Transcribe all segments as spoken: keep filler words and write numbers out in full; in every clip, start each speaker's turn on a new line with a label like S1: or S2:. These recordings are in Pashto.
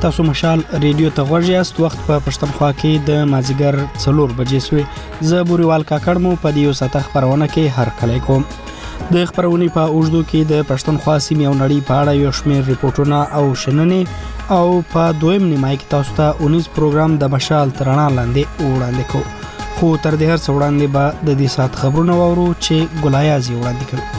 S1: تاسو مشال ریډیو ته غوږ یاست. وخت په پښتونخوا کې د مازیګر څلور بجې سوې. زه بوريوال کاکړ مو په دیو ساته خبرونه کې هر کله کوم. د خبرونې په اوږدو کې د پښتونخوا سیمې او نړۍ په اړه یو شمېر ریپورتونه او شننې او په دویم نیمای کې تاسو ته اونیز پروګرام د مشال ترانه لاندې وړاندې کوو. خو تر دې هر څه وړاندې به د دې سات خبرونه وورو چې ګلایازي وړاندې کوي.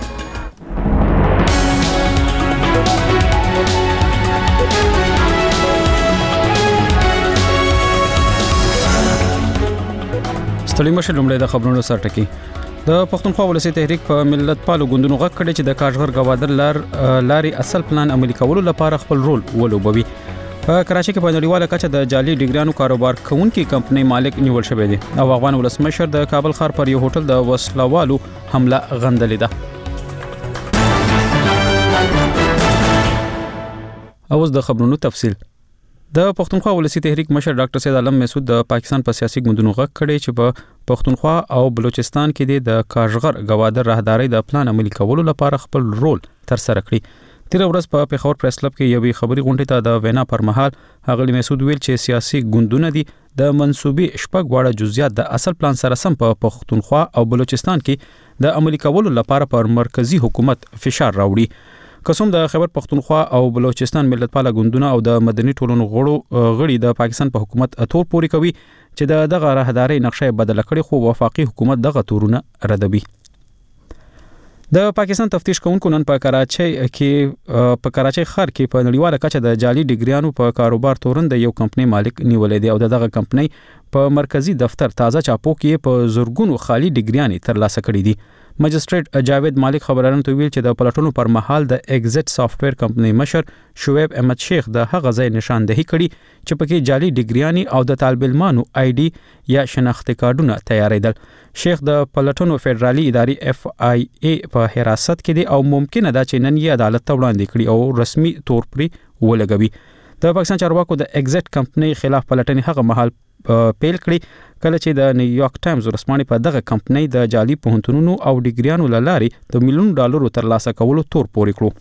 S2: ستړي مشه لومړی د خبرونو سر ټکی. د پښتونخوا ولسی تحریک په ملت پالو غوندونو غږ کړي چې د کاژغر گوادر لار لاري اصل پلان عملي کولو لپاره خپل رول ولوبوي. په کراچۍ کې په نړیواله کچه د جعلي ډیګریانو کاروبار کوونکي کمپنۍ مالک نیول شوی دی او افغان ولسمشر د کابل ښار پر یو هوټل د وسلوالو حمله غندلې ده. اوس د خبرونو تفصیل. د پښتونخوا ولسی تحریک مشر ډاکټر سید عالم مسعود د پاکستان په سیاسي ګوندونو غږ کړي چې په پښتونخوا او بلوچستان کې د کاژغر گوادر راهداري د پلان عملي کولو لپاره خپل رول تر سره کړی. تیر ورځ په پیښور پریس کلب کې یوې خبري غونډې ته د وینا پر مهال هغه مسعود ویل چې سیاسي ګوندونه دي د منسوبي شپږ واړه جزئیات د اصل پلان سره سم په پښتونخوا او بلوچستان کې د عملي کولو لپاره پر مرکزی حکومت فشار راوړي. قسم د خیبر پختونخوا او بلوچستان ملت پاله ګوندونه او د مدني ټولنو غړو غړي د پاکستان په حکومت اتور پوري کوي چې د دغه راهداري نقشه بدل کړي خو وفاقي حکومت دغه تورونه ردوي. د پاکستان تفتیش کوونکو نن په کراچۍ کې په کراچۍ ښار کې په نړیواله کچه د جعلي ډیګریانو په کاروبار تورن د یو کمپنۍ مالک نیولې دی او دغه کمپنۍ په مرکزی دفتر تازه چاپو کې په زورګونو خالی ډیګریانې ترلاسه کړې دي. مجستریټ جاوید مالک خبرانو ته ویل چې د پلاتونو پر مهال د ایگزټ سافټویر کمپنۍ مشر شعیب احمد شیخ د هغه ځای نشاندهي کړي چې پکې جعلي ډیګریانې او د طالب علمانو آی ډي یا شناختی کارتونه تیاریدل. شیخ د پلاتونو فدرالي ادارې اف آی ای په حراست کې دی او ممکنه ده چې نن یې عدالت ته وړاندې کړي او رسمي تور پرې ولګوي. د پاکستان چارواکو د ایگزټ کمپنۍ خلاف پلټنې هغه مهال پیل کړي کله چې د نیویارک ټایمز ورسپانې په دغه کمپنۍ د جعلي پوهنتونونو او ډیګریانو لارې د میلیون ډالرو ترلاسه کولو تور پورې کړو.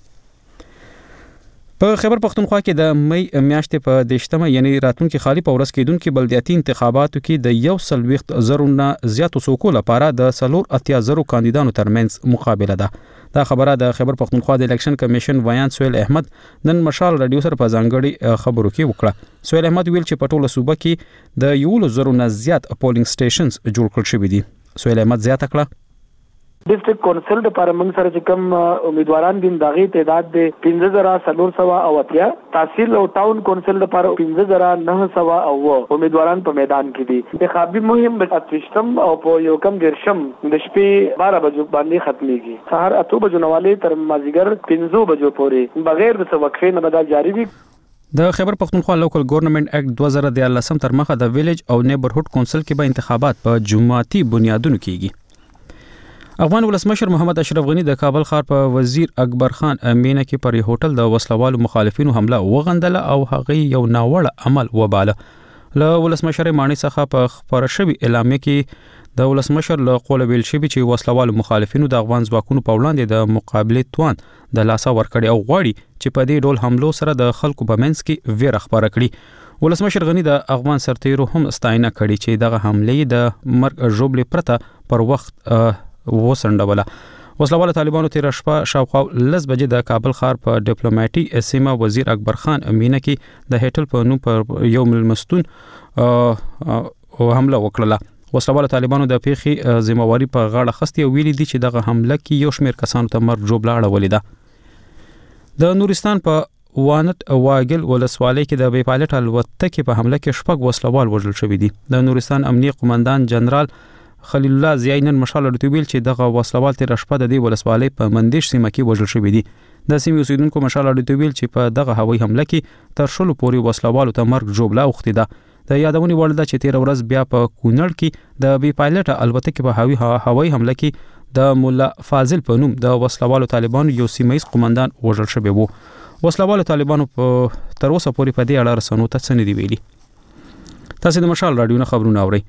S2: په خیبر پختونخوا کې د مې میاشتې په دیشتمه یعنی راتلونکي خالی په ورځ کېدونکو بلدیاتي انتخاباتو کې د یو سلويخت زرونه زیاتو څوکو لپاره د سلور اتیا زرو کاندیدانو ترمنځ مقابله ده. دا خبره د خیبر پختونخوا د الیکشن کمیشن ویان سویل احمد نن مشال رادیو سره په ځانګړي خبرو کې وکړه. سویل احمد ویل چې په ټوله صوبه کې د یو زرو نه زیات پولینګ سټیشنز جوړ کړل شوي دي. سویل احمد زیاته کړه
S3: ډیسټریکټ کونسل د لپاره موږ سره چې کوم امیدواران دي دغه تعداد د پنځه زره څلور سوه او اتیا، تحصیل او ټاون کونسل لپاره پنځه زره نه سوه او امیدواران په میدان کې دي. انتخابي مهم په اتوشتم او په یو کم ګرشم د شپې بارہ بجو باندې ختميږي. سهار اته بجو نواله تر مازیګر پنځه بجو پورې بغیر د وقفې نه بدل جاری وي.
S2: د خیبر پختونخوا لوکل ګورنمنت اکټ دوه زره دیارلسم تر مخه د ویلیج او نیبرهود کونسل کې به انتخابات په جماعتي بنیادونو کېږي. افغان ولسمشر محمد اشرف غنی د کابل ښار په وزیر اکبر خان امینه کې پر هوټل د وسلوالو مخالفینو حمله وغندله او هغه یو ناوړه عمل وباله. له ولسمشر مانی څخه په خبره شوی اعلامیه کې د ولسمشر له قوله ویل شوی چې وسلوالو مخالفینو د افغان ځواکونو په وړاندې د مقابله توان د لاسه ورکړي او غواړي چې په دې ډول حملو سره د خلکو په منځ کې ویره خبره کړي. ولسمشر غنی د افغان سرتیرو هم ستاینه کړي چې دغه حمله د مرګ ژوبلې پرته پر وخت وسنډوله. وسلوال طالبانو تیر شپه شاوخوا لس بجې د کابل ښار په ډیپلوماټي سیمه وزیر اکبر خان امینه کې د هټل په نوم پر یو ملمستون حمله وکړه. وسلوال طالبانو د پیښې ذمہواری په غاړه خستي او ویلي دي چې دغه حمله کې یو شمېر کسانو ته مرګ ژوبله اړولې ده. د نورستان په وانت واګل ولسوالۍ کې د بې پایلټ الوتکې په حمله کې شپږ وسلوال وژل شوي دي. د نورستان امنیه قومندان جنرال خلیل الله زیاینن مشال رتویل چې دغه وسلوال تیر شپه د دې ولسوالۍ په مندیش سیمه کې وژل شوی دي. د سیمې اوسیدونکو مشال رتویل چې په دغه هوایي حمله کې تر شلو پورې وسلوالو ته مرګ ژوبله اوختې ده. د یادونې وړ ده چې تیر ورځ بیا په کونړ کې د بې پایلټ الوتکې په هوایي هوایي حمله کې د مولا فاضل په نوم د وسلوالو طالبانو یو سیمایي قومندان وژل شوی وو. وسلوالو طالبانو په تر اوسه پورې په دې اړه رسنیو ته څه نه دی ویلي. تاسو د مشال رادیو نه خبرونه اورئ.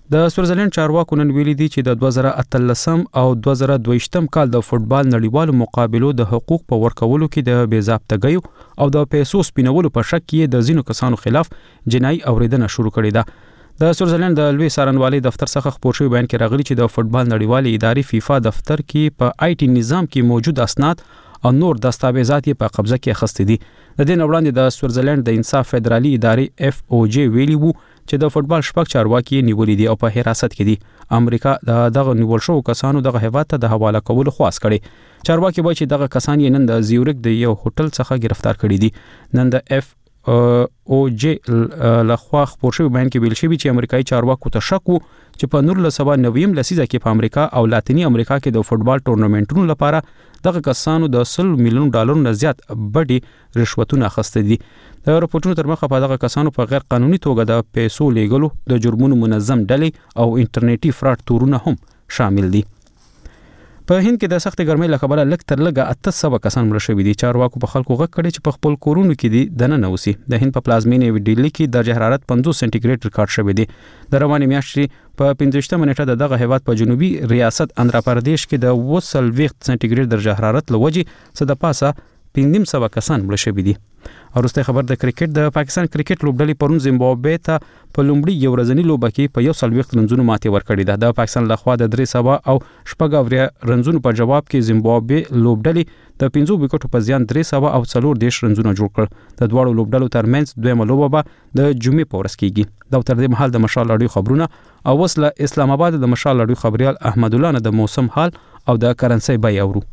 S2: د سویټزرلند چارواکو نن ویلي دي چې د دوه زره اتلسم او دوه زره دویشتم کال د فوټبال نړیوالو مقابلو د حقوق په ورکولو کې د بې ضابطګیو او د پیسو سپینولو په شک کې د ځینو کسانو خلاف جنایي اوریدنه شروع کړې ده. د سویټزرلند د لوی څارنوالۍ دفتر څخه خپور شوی بیان کې راغلي چې د فوټبال نړیوالې ادارې فیفا دفتر کې په آی ټي نظام کې موجود اسناد او نور دستاویزات په قبضه کې اخیستي دي. د دې وړاندې د سویټزرلند د انصاف فدرالي ادارې اف او جی ویلي وو چې د فوټبال شپږ چارواکي نیولې دي او په حراست کې دي. امریکا د دغه نیول شو کسانو دغه هیواد ته د حواله کولو خواست کړي. چارواکي وایي چې دغه کسان یې نن د زیورک د یو هوټل څخه گرفتار کړي دي. نن د اف او جی لخوا خپور شوی بیان کې ویل شوی چې امریکایي چارواکو ته شک وو چې په نولس سوه نویم لسیزه کې په امریکا او لاتینی امریکا کې د فوټبال ټورنمنټونو لپاره دغه کسانو د سل میلیون ډالرو نه زیات بډي رشوتونه اخیستي دي. د راپورټونو تر مخه په دغه کسانو په غیر قانوني توګه د پیسو لیږلو، د جرمونو منظم ډلې او انټرنیټي فراډ تورونه هم شامل دي. په هند کې د سخت ګرمۍ له کبله لږ تر لږه اته سوه کسان مړه شوي دي. چارواکو په خلکو غږ کړی چې په خپل کورونو کې دي دننه اوسي. د هند په پلازمینې ډیلي کې درجه حرارت پنځوس سانتي ګریډ ریکارډ شوی دی. د روانې میاشتې په پنځوسمه نیټه د دغه هیواد په جنوبي ریاست آندرا پردیش کې د اوه څلوېښت سانتي ګریډ درجه حرارت له وجې څه د پاسه پنځه سوه کسان مړه شوي دي. وروسته خبر د کرکټ د پاکستان کرکټ لوبډلې پرون زیمبابوې ته په لومړي یو ورځني لوبه کې په یو څلوېښت رنزونو ماتې ورکړې ده. د پاکستان لخوا د درې سوه او شپږ اویا رنزونو په جواب کې زیمبابوې لوبډلې د پنځو وکټو په زیان درې سوه او څلور دېرش رنزونه جوړ کړل. د دواړو لوبډلو ترمنځ دویمه لوبه به د جمعې په ورځ کېږي. دا تر دې مهال د مشال راډیو خبرونه او اوس له اسلام آباد د مشال راډیو خبريال احمد الله نه د موسم حال او د کرنسي بیه اورو.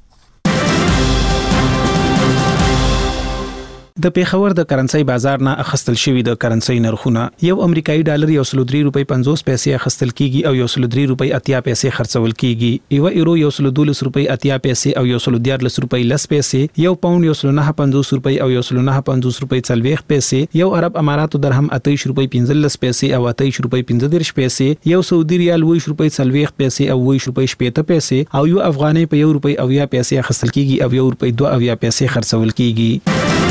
S4: د پیښور د کرنسي بازار نه اخستل شوی د کرنسي نرخونه یو امریکایي ډالر یو سل درې روپۍ پنځوس پیسې اخستل کیږي او یو سل درې روپۍ اتیا پیسې خرڅول کیږي. یو ایرو یو سل دولس روپۍ اتیا پیسې او یو سل دیارلس روپۍ لس پیسې، یو پاوند یو سل نه پنځوس روپۍ او یو سل نه پنځوس روپۍ څلوېښت پیسې، یو عرب اماراتو درهم اتهشت روپۍ پنځلس پیسې او اتهشت روپۍ پنځه دېرش پیسې، یو سعودي ریال اووه روپۍ څلوېښت پیسې او اووه روپۍ شپېته پیسې او یو افغانۍ په یو روپۍ اویا پیسې اخستل کیږي او یو روپۍ دوه اویا پیسې خرڅول کیږي.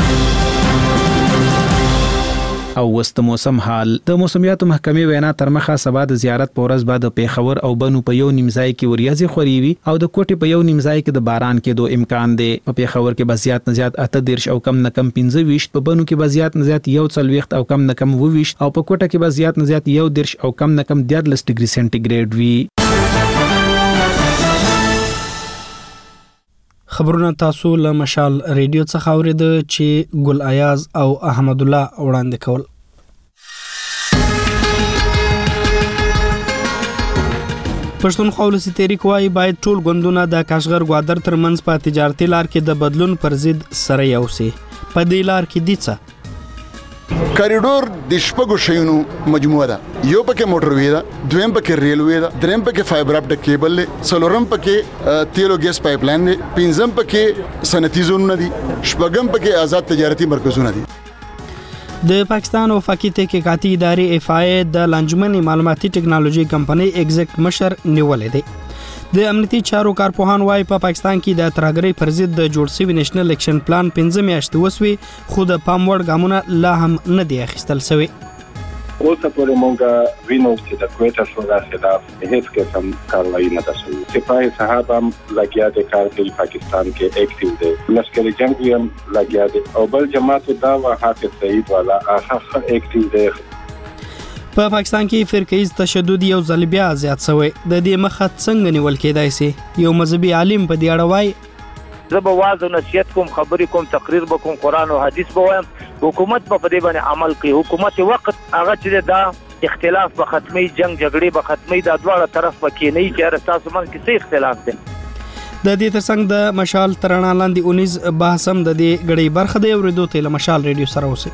S4: او وست موسم حال د موسمیاتو محکمې وینا تر مخه سبا د زیارت پورز بعد د پیښور او بنو په یو نیمځای کې وریاځي خوريوي او د کوټې په یو نیمځای کې د باران کې دوه امکان دی. په پیښور کې بزیات نزيات اته دیرش او کم نه کم پنځه ویشت، په بنو کې بزیات نزيات یو څلوېښت او کم نه کم اووه ویشت او په کوټه کې بزیات نزيات یو دیرش او کم نه کم دیارلس ډیګري سنټیګریډ وي.
S1: خبرونه تاسو له مشال ریډیو څخه اوریدل چې ګل ایاز او احمد الله وړاندې کول. پښتونخوا ولسی تحریک وايي باید ټول غوندونه د کاشغر ګوادر ترمنځ په تجارتي لار کې د بدلون پر ضد سره یوسي. په دې لار کې دي څه
S5: کریډور د شپږو شیونو مجموعه ده. یو پکې موټر وی ده، دویم پکې ریلوی ده، دریم پکې فایبر اپټیک کیبل دی، څلورم پکې تیل او ګیس پایپ لاین دی، پنځم پکې صنعتي زونونه دي، شپږم پکې آزاد تجارتي مرکزونه دي.
S1: د پاکستان وفاقي تحقیقاتي ادارې اف آی د لانجمنې معلوماتي ټکنالوژي کمپنۍ ایگزیکټ مشر نیولې دی. د امنیتي چارو کارپوهان وايي په پاکستان کې د ترهګرۍ پر ضد د جوړ شوی نېشنل اکشن پلان پنځه میاشتې وسوي خو د پام وړ ګامونه لا هم نه دي اخیستل شوی.
S6: اوسه پورې مونږ وینو چې د کویټا شورا خلاف هیڅ قسم کاروایی نه ده شوې. سپاهي صاحب هم لګیا دي کار کوي، پاکستان کې اکټیو دي، لشکري جنگ هم لګیا دي او بل جماعت دا و حافظ سعید والا هغه اکټیو دي.
S1: په پاکستان کې فرقیز تشدد یو ځل بیا زیات شوی. د دې مخه څنګه نیول کېدای شي؟ یو مذهبي عالم په دې اړه وایي
S7: زه به واعظ او نصیحت کوم، خبرې کوم، تقریر به کوم، قرآن او حدیث به وایم، حکومت به په دې باندې عمل کوي. حکومت وخت هغه چې دا اختلاف به ختمي، جنگ جګړې به ختمي، دا دواړه طرف به کېنی چې تاسو من کې څه اختلاف دی.
S1: د دې ترڅنګ د مشال ترانه لاندې اونیز بحث هم د دې غړي برخه دی. اوریدو ته مشال ریډیو سره اوسئ.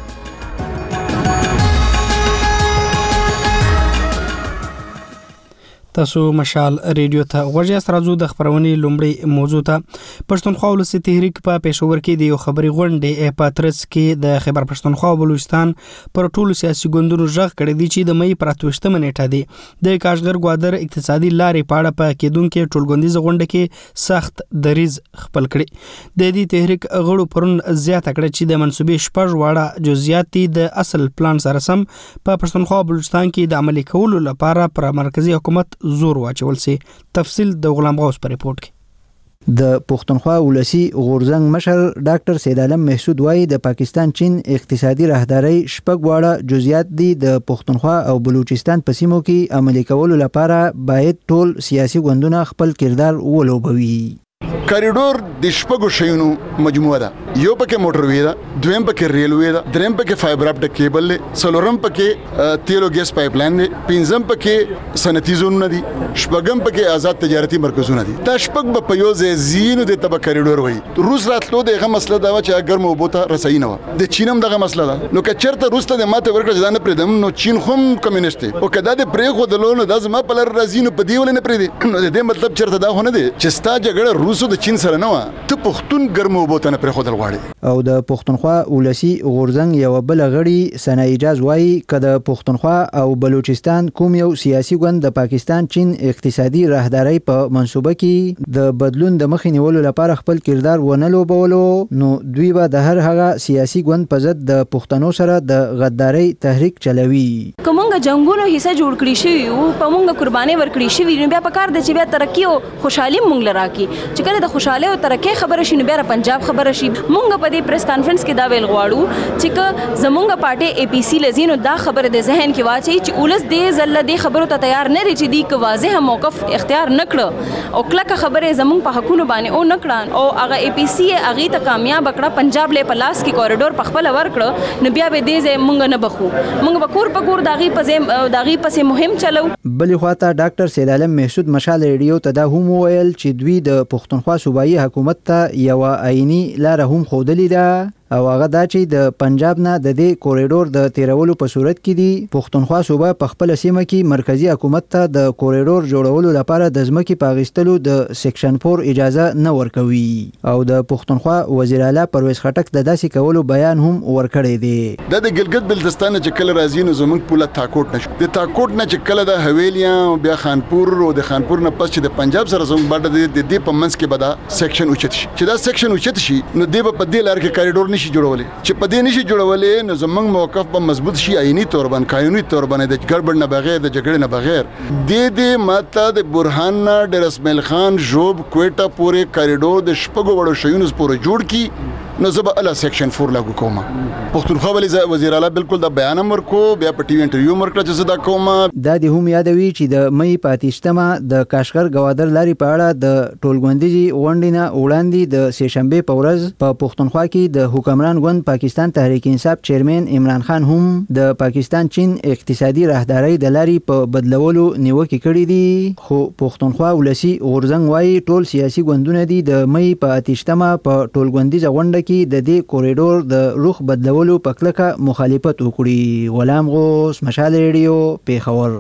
S1: تاسو مشال ریډیو ته ورجاست راځو د خبرونې لومړی موضوع ته. پښتونخوا ولسی تحریک په پېښور کې د یو خبري غونډې پاترس کې د خیبر پښتونخوا او بلوچستان پر ټولو سیاسي ګوندونو ژغ کړی دی چې د مې پر اتوشتمه نیټه دی د کاشغر ګوادر اقتصادي لارې پاړه په کېدونکو ټولګوندیز غونډه کې سخت دریز خپل کړي. د دې تحریک غړو پرون زیاته کړه چې د منسوبې شپږ واړه جزئیات د اصل پلان سره سم په پښتونخوا او بلوچستان کې د عملي کولو لپاره پر مرکزی حکومت زور واچول سي. تفصیل د غلام غوث پر ریپورت کې.
S8: د پښتونخوا ولسی غورزنګ مشر ډاکټر سید عالم محسود وایي د پاکستان چین اقتصادي راهداري شپږ واړه جزئیات دي د پښتونخوا او بلوچستان په سیمو کې عملي کولو لپاره باید ټول سیاسي ګوندونه خپل کردار ولوبوي.
S5: کریډور د شپږو شیونو مجموعه ده. یو پکې موټروي ده، دویم پکې ریلوي ده، دریم پکې فایبر اپټک کیبل ده، څلورم پکې تیل او ګیس پایپ لاین ده، پنځم پکې صنعتي زونونه دي، شپږم پکې آزاد تجارتي مرکزونه دي. دا شپږ په یو ځای زینو د تبع کریډور وایي. روس راتلو دغه مسله دا چې ګرم او بوته رسائی نه و. د چینم دغه مسله ده. نو که چرته روس ته د ماته ورکړه ځان پرې دم نو چین خو کمیونست دی او کدا د پرې خو د لونو د زما په لر رازینو په دی ول نه پرې دی. نو د دې مطلب چرته دا هونه دی چې ستا جګړه روسو د چین سره نه و، ته پښتون ګرمو بوته نه پرې خو دل غواړي.
S8: او د پښتونخوا ولسی غورزنګ یو بل غړي سنا اجاز وایي کده پښتونخوا او بلوچستان کوم یو سیاسي ګوند د پاکستان چین اقتصادي راهداري په منسوبه کې د بدلون د مخې نیولو لپاره خپل کردار ونه لوبولو نو دوی به د هر هغه سیاسي ګوند په ضد د پښتنو سره د غداري تحریک چلوي.
S9: کومه جنگونو حصہ جوړ کړی شي او په مونږه قرباني ورکړي شي نو بیا په کار د چې بیا ترقی او خوشحالي مونږ لرا کی چې کله د خوشاله او ترقی خبره شي نو بیا پنجاب خبره شي. مونږ په دې پریس کانفرنس کې دا ویل غواړو چې زمونږ پارټي اي پي سي لزینو دا خبره د ذهن کې واچي چې اولس دې زله دې خبرو ته تیار نه لري چې دی که واضح موقف اختیار نکړه او کله خبره زمونږ په حقونو باندې او نکړه او هغه اي پي سي هغه ته کامیاب کړه پنجاب له پلاس کې کوریډور په خپل ورکړه نو بیا به دې مونږ نه بخو مونږ به کور په کور داغي په داغي پسې مهم چلو.
S8: بلې خواته ډاکټر سید عالم محسود مشال ریډیو ته دا هم ویل چې دوی د پښتونخوا صوبایي حکومت ته یو عیني لار هم خودلې ده او هغه دا چې د پنجاب نه د دې کوریډور د تیرولو په صورت کې دی پښتونخوا صوبه په خپل سیمه کې مرکزی حکومت ته د کوریډور جوړولو لپاره د ځمکې په اخیستلو د سیکشن چهار اجازه نه ورکوي او د پښتونخوا وزیر اعلی پرویز خټک د داسې کولو بیان هم ورکړی دی.
S5: د ګلګت بلتستان چې کله راځي نو زمونږ پوله تاکوټ نشو د تاکوټ نه چې کله د حویلیا بیا خانپور او د خانپور نه پس چې د پنجاب سره زموږ باندې د دې په منځ کې به دا سیکشن اوچت شي چې دا سیکشن اوچت شي نو د په دې لار کې کوریډور نشي جوړولې چې په دې نشي جوړولې نو زمونږ موقف په مضبوط شي آئینی تور باندې قانوني تور باندې د ګډوډ نه بغیر د جګړې نه بغیر د دې ماته د برهان ډیر اسماعیل خان جوب کوټه پورې کوریډور د شپږو وړو شیونو پورې جوړ کی نو زه به اله سیکشن چهار لاګو کوم. پښتونخوا ولې وزیر اعلی بالکل دا بیان ورکو بیا په ټي وي انټرویو ورکړه چې زه دا کوم.
S8: دا د هم یادوي چې د مې پاتېشتمه د کاشغر ګوادر لاري په اړه د ټولګوندیزي غونډې نه وړاندې د سهشنبه په ورځ په پښتونخوا کې د حکمران ګوند پاکستان تحریک انصاف چیرمن عمران خان هم د پاکستان چین اقتصادي راهداري د لاري په بدلولو نیوکه کړې دي خو پښتونخوا ولسی غورزنګ وایي ټول سیاسي ګوندونه دي د مې پاتېشتمه په ټولګوندیزه غونډه کې د دې کوریډور د روخ بدلولو په کلکه مخالفت وکړي. غلام غوث مشال ریډیو پیښور.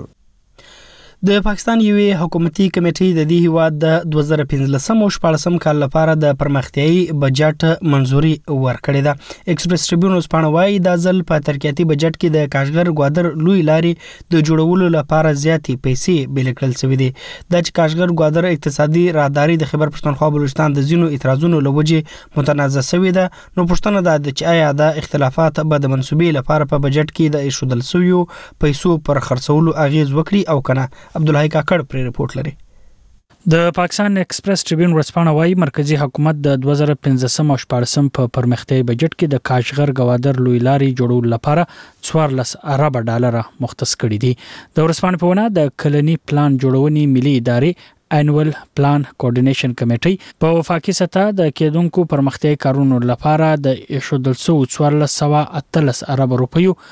S1: د پاکستان یوې حکومتي کمیټې د دې هیواد د دوه زره پنځلسم او شپاړسم کال لپاره د پرمختیايي بجټ منزوري ورکړې ده. ایکسپریس ټریبیون اوسپاڼه وايي دا ځل په ترقیاتي بجټ کې د کاشغر ګوادر لوی لارې د جوړولو لپاره زیاتې پیسې بیل کړل شوې دي. د کاشغر ګوادر اقتصادي راهداري د خیبر پښتونخوا بلوچستان د ځینو اعتراضونو لوجه متنازع شوې ده. نو پښتنه ده چې آیا د اختلافات به د منسوبې لپاره په بجټ کې د ایشودل شویو پیسو پر خرڅولو اغیز وکړي او کنه. عبدالحی کاکړ پر ریپورت لري.
S10: د پاکستان ایکسپریس ټریبیون ورځپاڼه وايي مرکزی حکومت د دوه زره پنځلسم او شپاړسم په پرمختیايي بجټ کې د کاشغر ګوادر لوی لارې جوړولو لپاره څوارلس ارب ډالر مختص کړي دي. د ورځپاڼې په وینا د کلنی پلان جوړونې ملي ادارې انوال پلان کوارډینیشن کمیټي په وفاقي سطح د کېدونکو پرمختیايي کارونو لپاره د ایشودل سو څوارلس سوه اتلس ارب روپیو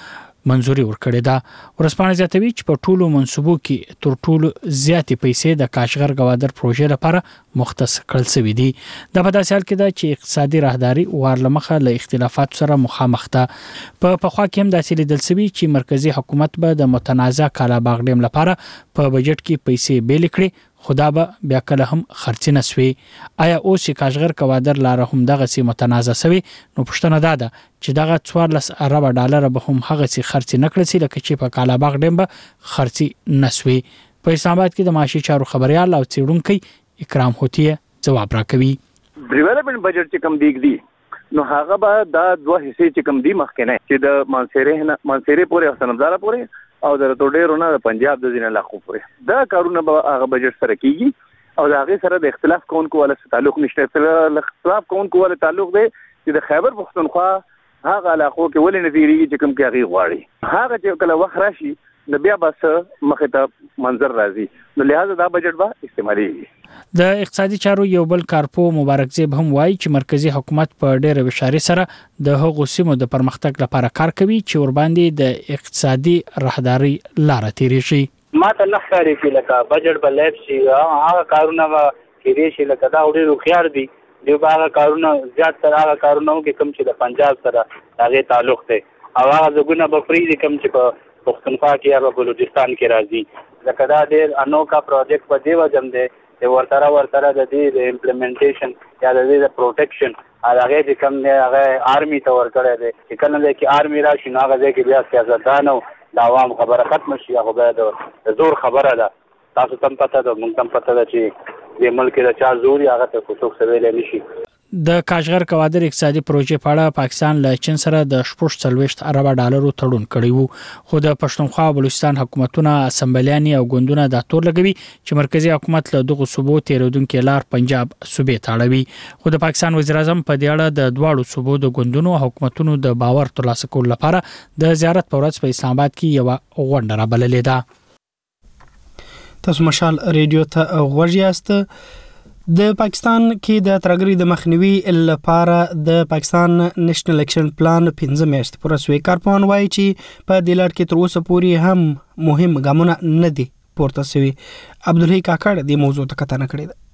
S10: منځوري ورکړې ده. ورسپانه زیاتوي چې په ټولو منصوبو کې تر ټولو زیاتې پیسې د کاشغر ګوادر پروژې لپاره مختص کړل شوې دي. دا په داسې حال کې ده چې اقتصادي راهداري ورلمخه له اختلافات سره مخامخ ده. په پخوا کې هم داسې لیدل شوی چې مرکزی حکومت به د متنازع کالاباغ ډیم لپاره په بجټ کې پیسې بیل کړي، خدا به بیا کله هم خرڅ نه سوي. آیا اوس چې کاشغر ګوادر لاره هم دغه سي متنازع شوی، نو پښتنه ده ده چې دغه څوارلس ارب ډالر به هم هغه سي خرڅ نه کړی لکه چې په کالاباغ ډیم به خرڅ نه سوي. په اسلام آباد کې د معاشي چارو خبريال او څېړونکو اکرام هوتیه جواب راکوي.
S11: ډیولپمنٹ بجټ چې کم دیګ دی نو هغه به دا دوه حصے چې کم دی مخکنه چې د مانسيره نه مانسيره پورې او سنمزاره پورې او د توډیرونه د پنجاب د ځینې علاقو پورې دا کارونه به هغه بجټ سره کیږي او دا هغه سره د اختلاف کوونکو ول سره تعلق نشته. اختلاف کوونکو ول تعلق دی چې د خیبر پختونخوا هغه علاقو کې ولې نظیریږي چې کوم کې هغه غواړي هغه چې کله وخت راشي د بیا بس مخه ته منظر راځي، نو لہذا دا بجټ به استعمالي.
S10: د اقتصادي چارو یو بل کارپو مبارک زیب هم وایي چې مرکزی حکومت په ډېر وشاري سره د هغو سیمو د پرمختګ لپاره کار کوي چې ور باندې د اقتصادي راهداري لار تیرې شي.
S12: ما ته نه ښکاري چې لکه بجټ به لیب شي، هغه کارونه به کېدای شي لکه دا ډېر هوښیار دي، دوی به هغه کارونه زیات تر هغه کارونه وکړي کوم چې د پنجاب سره هغې تعلق دی او هغه ځګونه به پرېږدي کوم چې په پښتونخوا کې یا په بلوچستان کې راځي. لکه دا ډېر انوکا پروجیکټ په دې وجه دی چې ورسره ورسره د دې د امپلیمنټیشن یا د دې د پروټیکشن هغه چې کوم دی هغه آرمي ته ورکړی دی چې کله دی کې آرمي راشي نو هغه ځای کې بیا سیاستدان او د عوام خبره ختم شي، هغه بیا د زور خبره ده. تاسو ته هم پته ده، موږ ته هم پته ده چې د ملک د چا زور هغه ته څوک څه ویلی نه شي.
S10: د کاشغر ګوادر اقتصادي پروژې په اړه پاکستان له چین سره د شپږ څلوېښت ارب ډالرو تړون کړی وو، خو د پښتونخوا او بلوچستان حکومتونه اسمبلیانې او ګوندونه دا تور لګوي چې مرکزی حکومت له دغه صوبو تیرودونکو لار پنجاب صوبې تاړوي. خو د پاکستان وزیر اعظم په دې اړه د دواړو صوبو د ګوندونو حکومتونو د باور ترلاسه کولو لپاره د زیارت په ورځ په اسلام آباد کې یو غونډه رابللې ده.
S1: تاسو مشال ریډیو ته غوږ یاست. د پاکستان کې د ترګری د مخنیوي لپاره د پاکستان نېشنل اکشن پلان پنځه میاشتې پوره سوی. کارپوهان وایي چې په دې لړ کې تر اوسه پورې هم مهم ګامونه نه دي پورته شوي. عبدالحی کاکړ د موضوع ته کتنه کړې ده.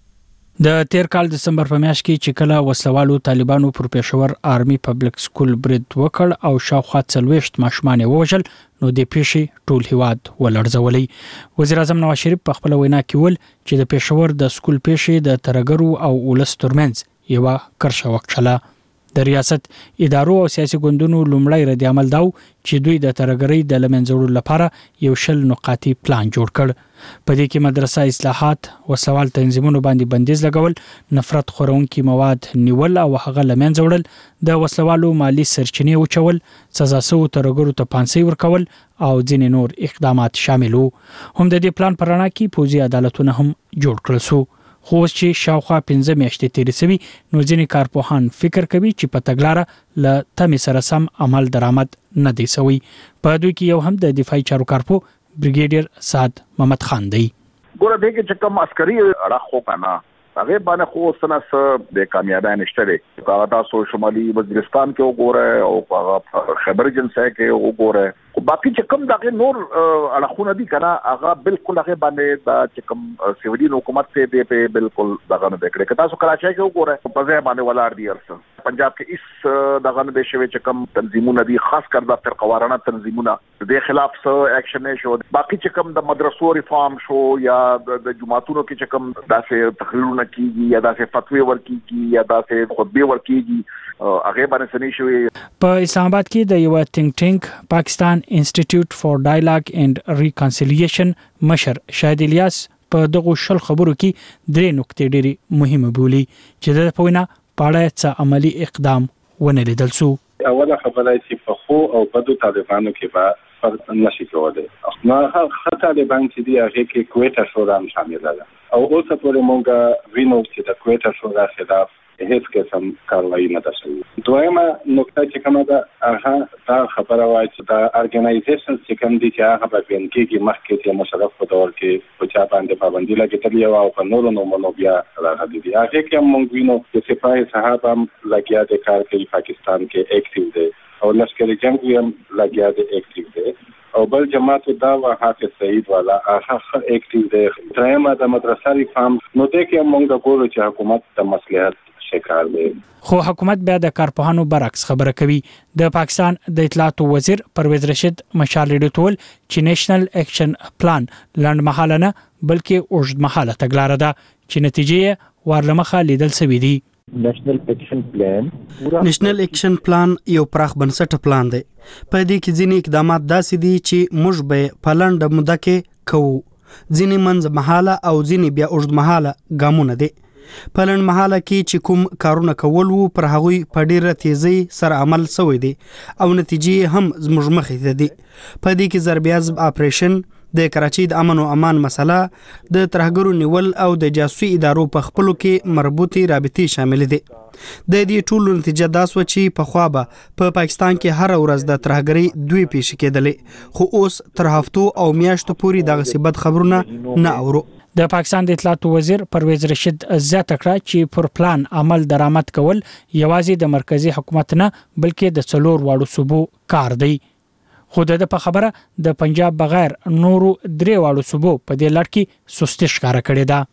S10: د تیر کال دسمبر په میاشت کې چې کله وسلوالو طالبانو پر پېښور آرمي پبلک سکول برید وکړ او شاوخوا څلوېښت ماشومان ووژل، نو د پیښې ټول هیواد ولړزولی. وزیر اعظم نواز شریف په خپل وینا کې ویل چې د پېښور د سکول پیښې د ترګرو او ولس ترمنځ یو کرښه وکړه. د ریاست ادارو او سیاسي ګوندونو لومړی رد عمل داو چې دوی د ترګرۍ د لمنځوړو لپاره یو شل نقاطي پلان جوړ کړ. په دې کې مدرسه اصلاحات، وسوال تنظیمونو باندې بندیز لګول، نفرت خورونکي مواد نیول او هغه لمنځه وړل، د وسلوالو مالی سرچینې وچول، سزا سو ترګرو ته پانسي ورکول او ځینې نور اقدامات شامل وو. هم د دې پلان پر رڼا کې پوځي عدالتونه هم جوړ کړل سو. خو چې شاوخوا پنځه میاشتې تیرې شوي، نو ځینې کارپوهان فکر کوي چې په تګلاره له تمې سره سم عمل درآمد نه دی شوی. په دوی کې یو هم د دفاعي چارو کارپو بریګیډیر سعد محمد خان دی.
S13: ګوره دې کې چې کوم عسکري اړخ خو کنه هغه باندې خو سنس د کامیابی نشته دی. هغه تاسو شمالي وزیرستان کې وګوره او هغه خیبر جنسه کې وګوره، خو باقي چې کوم دغه نور اړخونه دي کنه هغه بالکل هغه باندې دا چې کوم سیویلین حکومت ته دی په بالکل دغه نه وکړي. که تاسو کراچۍ کې وګوره په ځای باندې ولاړ دي ارسه. پنجاب کې اس دغه نه شوی چې کوم تنظیمونه دي، خاص کر د فرقوارانه تنظیمونه د خلاف څه اکشن نه شو. باقي چې کوم د مدرسو ریفارم شو یا د جماعتونو کې چې کوم داسې تقریرونه کیږي یا داسې فتوی ورکیږي یا داسې خطبه ورکیږي هغه باندې سنې شوی.
S10: په اسلام آباد کې د یو تینک ټینک پاکستان انسټیټیوټ فار ډایلاګ اینڈ ریکانسیلیشن مشر شاهد الیاس په دغه شل خبرو کې درې نکتې ډېرې مهمه بولي چې د پوینا پاړه څه عملی اقدام ونه لیدل سو.
S6: اوله خبره چې په خو او بدو طالبانو کې به فرق نشي کولای. نو هغه طالبان چې دی هغه کې کویټه شورا هم شامل ده او اوس پورې مونږ وینو چې د کویټه شورا خلاف هیڅ قسم کاروایی نه ده شوې. دویمه نکته چې کومه ده هغه دا خبره وایي چې دا ارګنایزیشن چې کوم دي چې هغه به بین کېږي مخکې چې مشرف په دور کې په چا باندې پابندي لګېدلې وه او په نورو نومونو بیا راغلي دي. هغې کې هم مونږ وینو چې سپاه صاحب هم لګیا دی کار کوي، پاکستان کې ایکټیو دی او لشکر جنگ هم لګیا دی اکټیو دی او بل جماعت دا وا حافظ سعید والا هغه اکټیو دی. درېمه د مدرسې ریفارم نو د کې موږ د ګورو چې حکومت د مصلحت شکار دی.
S10: خو حکومت بیا د کارپوهانو برعکس خبره کوي. د پاکستان د اطلاعات وزیر پرویز رشید مشال ډیټول چې نېشنل اکشن پلان لاند مهاله نه بلکې اوږد مهاله تګلاره ده چې نتیجې ورلمخه لیدل شوې دي.
S14: نېشنل اکشن پلان
S1: نېشنل اکشن پلان یو پراخ بنسټه پلان دی. په دې کې ځینې اقدامات داسې دي چې موږ به په لنډه موده کې کوو، ځینې منځ مهاله او ځینې بیا اوږد مهاله ګامونه دي. په لنډ مهاله کې چې کوم کارونه کول وو پر هغوی په ډیره تیزی سره عمل شوی دی او نتیجې هم زموږ مخې ته دي. په دې کې ضربیازب اپریشن، د کراچۍ د امن او امان مسله، د ترهګرو نیول او د جاسوسي ادارو په خپلو کې مربوطي رابطې شامل دي. د دې ټولو نتیجه دا سوه چې پخوا به په پاکستان کې هر ورځ د ترهګرۍ دوی پیښې کېدلې، خو اوس تر هفتو او میاشتو پورې دغسې بد خبرونه نه اورو.
S10: د پاکستان د اطلاعات وزیر پرویز رشید زیاته کړه چې پر پلان عمل درآمد کول یوازې د مرکزی حکومت نه بلکې د څلور واړو صوبو کار دی. خو د په خبره د پنجاب بغیر نورو درې واړو صوبو په دې لړ کې سستي ښکاره کړې ده.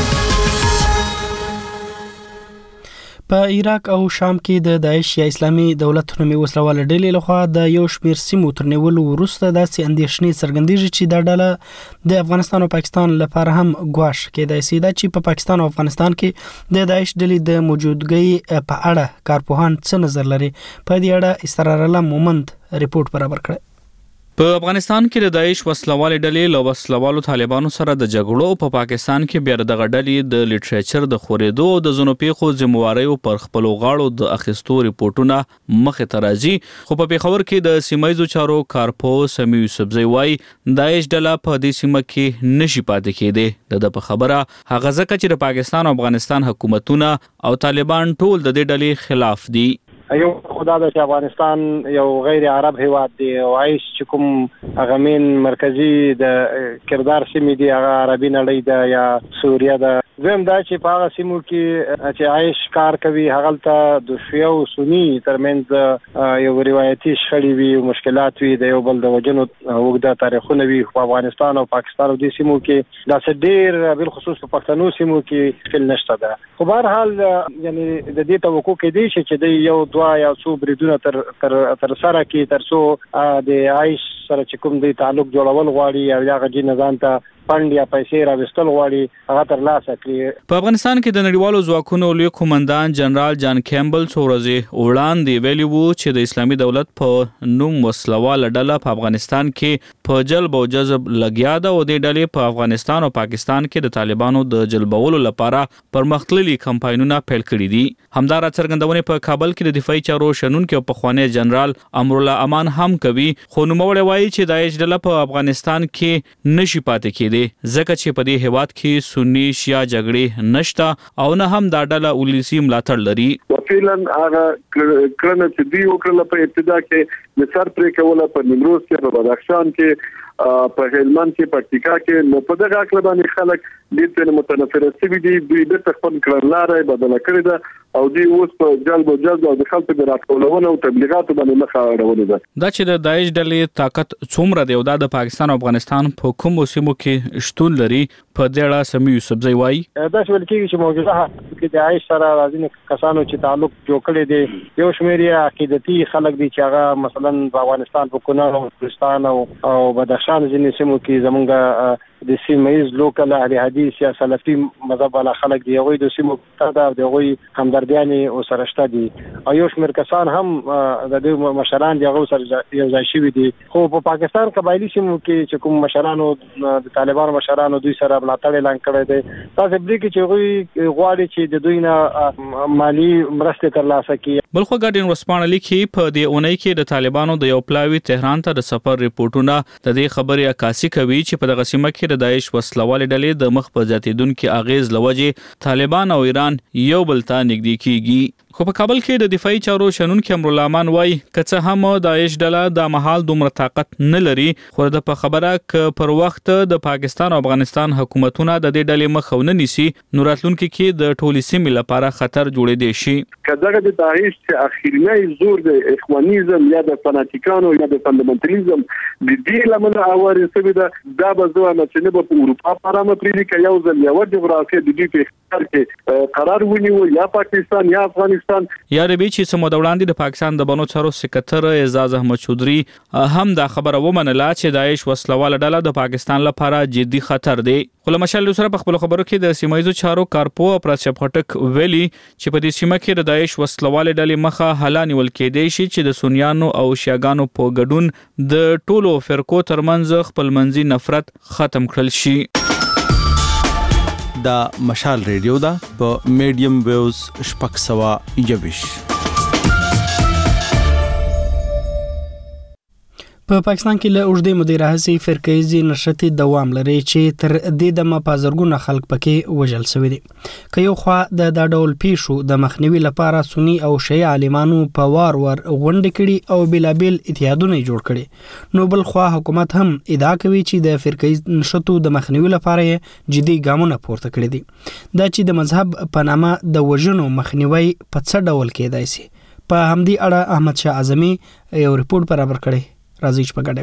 S1: په عراق او شام کې د داعش یا اسلامي دولت نومي وسلواله ډلې لخوا د یو شمېر سیمو تر نیولو وروسته داسې اندېښنې څرګندېږي چې دا ډله د افغانستان او پاکستان لپاره هم ګواښ کېدای شي. دا چې په پاکستان او افغانستان کې د داعش ډلې د موجودګۍ په اړه کارپوهان څه نظر لري، په دې اړه اسرار الله مومند ریپورت برابر کړی.
S2: په افغانستان کې د داعش وسلوالې ډلې له وسلوالو طالبانو سره د جګړو په پاکستان کې بیا دغه ډلې د لټریچر د خورېدو او د ځینو پیښو ذمہواریو پر خپلو غاړو د اخیستو ریپورتونه مخې ته راځي. خو په پېښور کې د سیمایي چارو کارپوه سمیع یوسفزی وایي داعش ډله په دې سیمه کې نشي پاتې کېدی. د په خبره هغه ځکه چې د پاکستان او افغانستان حکومتونه او طالبان ټول د دې ډلې خلاف دي.
S15: یو خدا د افغانستان یو غیر عرب هیواد دی او عايش چې کوم هغه مين مرکزی د کردار سیمې دی هغه عربي نړۍ ده یا سوریه ده. زم دا چې په هغه سیمو کې چې عايش کار کوي هغه ته د شیعو سنی ترمنځ یو روایتي شخړې وي او مشکلات وي د یو بل د وجنو وګړه تاریخونه وي. په افغانستان او پاکستان او د سیمو کې دا ډېر بل خصوص په پښتنو سیمو کې خل نشته ده. خو بهر حال یعنی د دې توقع کې دی چې د یو یا څو بریدونه تر تر تر سره کې تر څو د عايش سره چې کوم دی تعلق جوړول غواړي او هغه جن نظام ته فند یا پیسې راوستل غواړي هغه تر لاسه کړي.
S2: په افغانستان کې د نړیوالو ځواکونو لوی قومندان جنرال جان کیمبل څو ورځې وړاندې ویلي وو چې د اسلامي دولت په نوم وسلواله ډله په افغانستان کې په جلب او جذب لګیا ده او د ډلې په افغانستان او پاکستان کې د طالبانو د جلبولو لپاره پرمختللي کمپاینونه پیل کړي دي. همدارا څرګندونې په کابل کې د دفاعي چارو شنونکو په خوانی جنرال امرالله امان هم کوي. خو نوموړی وایي چې داعش ډله په افغانستان کې نشي پاتې کېدی ځکه چې په دې هیواد کې سنی شیا جګړې نشته او نه هم دا ډله ولسی ملاتړ لري.
S16: وفعلا هغه کړنه چې دی وکړه په ابتدا کې مثال پرې کوله په نیمروز کې په بدخشان کې په هلمند کې پکتیکا کې نو په دغه اړه باندې خلک ډېر څه متنفر شوي دي. دوی د خپل کړنلارې بدله کړې ده او دوی اوس په جلب او جذب او د خلکو د راټولونې او تبلیغاتو باندې مخه اړولې ده.
S2: دا چې د داعش ډلې طاقت څومره دی او دا د پاکستان او افغانستان په کومو سیمو کې شتون لري په دې اړه سمیع یوسفزی وایي.
S15: دا چې ولکې چې موجوده کې د عايش سره راځي کسانو چې تعلق جوړ کړي دي یو شمېر یې عقیدتي خلک دي چې هغه مثلا په افغانستان په کونړ او بلوچستان او بدخشان ځینې سیمو کې زمونږ د سیمایي لوکل اهل حدیث یا سلفي مذهب والا خلک دی هغوی د سیمو ته د هغوی همدردیانې او سره شته دي او یو شمېر کسان هم د دې مشران دی هغه سره یو ځای شوي دي. خو په پاکستان قبایلی سیمو کې چې کوم مشرانو د طالبانو مشرانو دوی سره ملاتړ اعلان کړی دی تاسو بلی کې چې هغوی غواړي چې د دوی نه مالی مرستې ترلاسه کړي.
S2: بلخو ګارډین ورسپانه لیکي په دې اونۍ کې د طالبانو د یو پلاوي تهران ته د سفر ریپورتونه د دې خبرې عکاسي کوي چې په دغه سیمه کې د داعش وسلوالې ډلې د مخ په زیاتیدونکو اغیز لوجه طالبان او ایران یو بل ته نږدې کیږي. خو په کابل کې د دفاعي چارو شنونکي امرالله امان وایي که هم داعش ډله د مهال دومره طاقت نه لري خو د په خبره ک پر وخت د پاکستان او افغانستان حکومتونه د دې ډلې مخ ونه نیسي نو راتلونکي کې د ټولي سیمې لپاره خطر جوړېدای شي.
S16: کله د داعش چې اخیرنی زور د اخوانیزم یا د فناتیکانو یا د فندامنتالیزم د دې لمنه اوارې سوي ده دا به زه وایم چې نه به په اروپا پرامه پرېږدي که یو ځل یوه جغرافیه د دوی په اختیار کې قرار ونیو یا پاکستان یا افغانستان.
S2: یاربي چې څه موده وړاندې د پاکستان د بنو چارو سکرټر اعزاز احمد چودري هم دا خبره ومنله چې داعش وسلواله ډله د پاکستان لپاره جدي خطر دی. خو له مشال سره په خپل خبرو کې د سیمایي چارو کارپو پرچپ هټک ویلي چې په دې سیمه کې د داعش وسلواله ډلې مخه حل نیول کېدای شي چې د سنیانو او شیعاګانو په ګډون د ټولو فرقو ترمنځ خپلمنځي نفرت ختم کړل شي.
S17: دا مشال ریډیو دا په میډیم ویوز شپږ سوه یوویش.
S1: په پاکستان کې له اوږدې مودې راهیسې فرقه‌یزې نشرتې دوام لري چې تر دې دمه په زرګونه خلک پکې وژل شوي دي. که یو خوا د دا ډول پیښو د مخنیوي لپاره سني او شیعه عالمانو په وار وار غونډې کړي او بېلابېل اتحادونه جوړ کړي نو بل خوا حکومت هم ادعا کوي چې د فرقه‌یزې نشرتو د مخنیوي لپاره یې جدي ګامونه پورته کړي دي. دا چې د مذهب په نامه د وژنو مخنیوي په څه ډول کېدای شي په همدې اړه احمد شاه اعظمي یو رپورټ برابر کړی. راځي چې په ګډه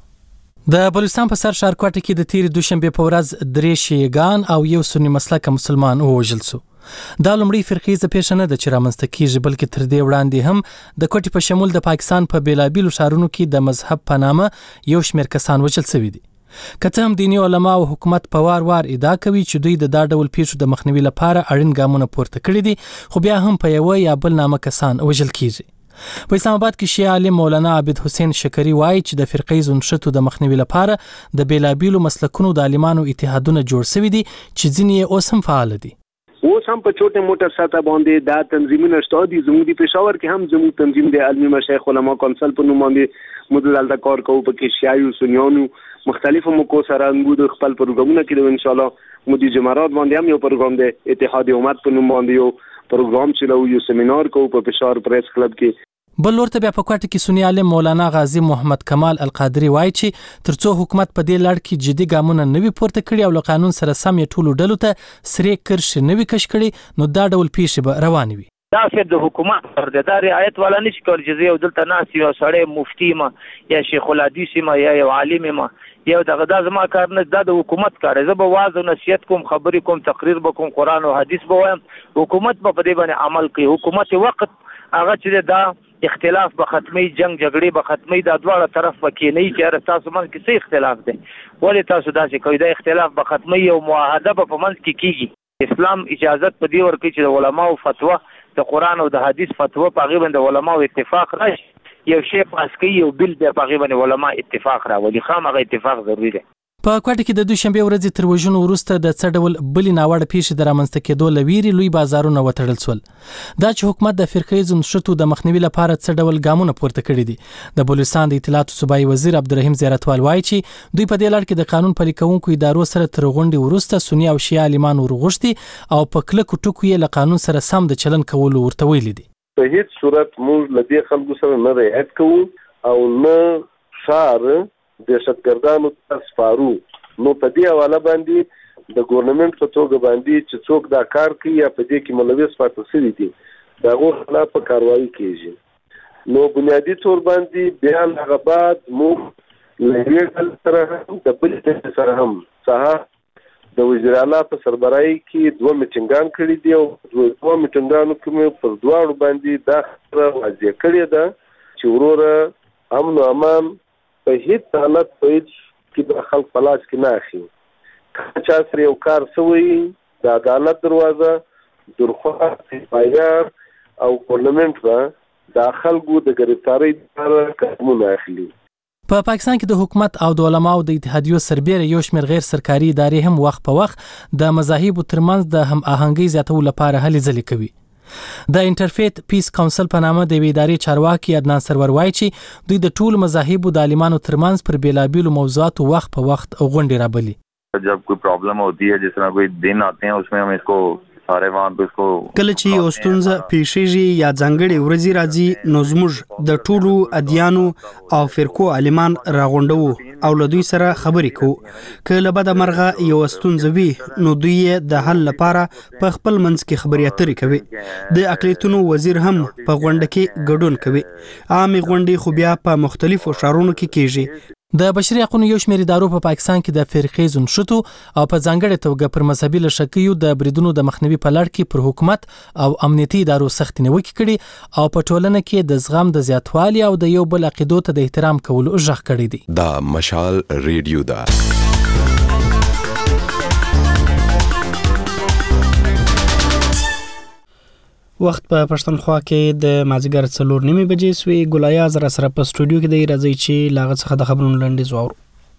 S1: وورو.
S18: د بلوچستان په سر ښارکوټه کې د تیرې دوشنبه په ورځ درې شیعاګان او یو سنی مسلکه مسلمان ووژل شو. دا لومړی فرقه‌یزه پیښه نه ده چې رامنځته کیږي بلکې تر دې وړاندې هم د کوټې په شمول د پاکستان په بیلابیلو ښارونو کې د مذهب په نامه یو شمېر کسان وژل شوي دي. که څه هم دیني علما او حکومت په وار وار ادعا کوي چې دوی د دا ډول پیښو د مخنیوي لپاره اړین ګامونه پورته کړي دي خو بیا هم په یوه یا بل نامه کسان وژل کیږي. په اسلام آباد کې شیعه عالم مولانا عابد حسین شکری وایي چې د فرقه‌یزو نشرتو د مخنیوي لپاره د بیلابیلو مسلکونو د عالمانو اتحادونه جوړ شوي دي چې ځینې یې اوس هم فعال دي.
S19: اوس هم په چوټه موټه سطح باندې دا تنظیمونه شته دي. زموږ د پېښور کې هم زموږ تنظیم د علمي مشایخ علما کونسل په نوم باندې موږ دلته کار کوو په کې شیعه سنیانو مختلفو موکو سره موږ خپل پروګرامونه کړو. ان شاء الله موږ د جمعرات باندې هم یو پروګرام دی اتحاد امت په نوم باندې یو پروګرام چلو یو سیمینار کوو په پېښور پریس کلب کې.
S18: بل ورته بیا په کوټه کې سنی عالم مولانا غازی محمد کمال القادری وایي چې ترڅو حکومت په دې لړ کې جدي ګامونه نه وي پورته کړي او له قانون سره سم یې ټولو ډلو ته سرې کرښې نه وي کش کړي نو دا ډول پیښې به روانې وي.
S7: دا صرف د حکومت پر د رعایت والا نشي کول چې یو دلته ناس یو سړی مفتی ما یا شیخ الحدیث ما یا یو عالم ما یو دغه د زما کار نه دا د حکومت کار زه به واعظ او نصیحت کوم خبرې کوم تقریر به کوم قران او حدیث به وایم حکومت به په دې باندې عمل کوي. حکومت وخت هغه چې دا اختلاف به ختمي جنگ جګړې به ختمي دا دواړه طرف پکې نه چې تاسو من کې څه اختلاف دی ولې تاسو داسې کوئ دا اختلاف به ختمي او معاهده به په منځ کې کیږي. اسلام اجازت په دې ورکړي چې د علماو فتوا د قران او د حدیث فتوا په غیبه د علماو اتفاق راشي یو شی پاس کوي یو بل د په غیبه علماء اتفاق راولي خامغه اتفاق ضروری دی.
S18: په کوټه کې د دوشنبه ورځې تر وژنو وروسته د څه ډول بلې ناوړه پیښې د رامنځته کېدو لویری لوی بازارونه وتړل شول. دا چې حکومت د فرقه‌یزو نشرتو د مخنیوي لپاره څه ډول ګامونه پورته کړي دي. د بلوچستان د اطلاعاتو صوبایي وزیر عبدالرحیم زیارتوال وایي چې دوی په دې لړ کې د قانون پلي کوونکو ادارو سره تر غونډې وروسته سني او شیعه عالمان ورغوښتي او په کلکو ټکو یې له قانون سره سم د چلن کولو ورته ویلي دي.
S20: په هیڅ صورت موږ له دې خلکو سره نه رعایت کوو او نه ښار دهشتګردانو ته سپارو. نو په دې حواله باندې د ګورنمنت په توګه باندې چې څوک دا کار کوي یا په دې کې ملوث پاتې شوي دي د هغو خلاف کاروایي کیږي. نو بنیادي طور باندې بیا هغه بعد موږ له یوې ډلې سره هم د بلې ډلې سره هم سهار د وزیر اعلی په سربراهۍ کې دوه میټینګان کړي دي او دوه میټینګانو کې مې پر دواړو باندې دا خبره واضح کړې ده چې وروره امن او امان په هیڅ حالت په هیڅ کې د خلک په لاس کې نه اخلي. که چا سره یو کار شوی د عدالت دروازه درخواست پایدار او پارلمنت به د خلکو د ګرفتارۍ لپاره قدمونه اخلي.
S18: په پاکستان کې د حکومت او د علماو د اتحادیو سربېره یو شمېر غیر سرکاري ادارې هم وخت په وخت د مذاهبو ترمنځ د هم آهنګۍ زیاتولو لپاره هلې ځلې کوي. د انټرفیت پیس کونسل په نامه د یوې ادارې چارواکي عدنان سرور وایي چې دوی د ټولو مذاهبو د عالمانو ترمنځ پر بیلابیلو موضوعاتو وخت په وخت غونډې رابلي.
S21: जब कोई प्रॉब्लम होती है जिस तरह कोई दिन आते हैं उसमें हम इसको سارهوان به کو
S1: کله چې یو ستونزه پیښیږي یا ځانګړي ورځي راځي نو زموږ د ټولو ادیانو او فرقو عالمان راغونډو او له دوی سره خبرې کوو که له بده مرغه یو ستونزه وي نو دوی د حل لپاره په خپل منځ کې خبرې اترې کوي د اقلیتونو وزیر هم په غونډه کې ګډون کوي عامې غونډې خو بیا په مختلفو ښارونو کې کیږي
S18: د بشري حقوقو یو شمېر ادارو په پاکستان کې د فرقې زونشتو او په ځانګړې توګه پر مذهبي لشکیو د بریدونو د مخنیوي په لړ کې پر حکومت او امنیتي ادارو سخت نیوکې کړي او په ټولنه کې د زغم د زیاتوالي او د یو بل عقیدو ته د احترام کولو غږ کړی دی.
S22: دا مشال ریډیو دا
S1: وخت په پښتونخوا کې د مازیګر څلور نیمې بجې سوې ګلایاز را سره په سټوډیو کې دی راځي چې لاغه څخه د خبرونو لنډیز واورو.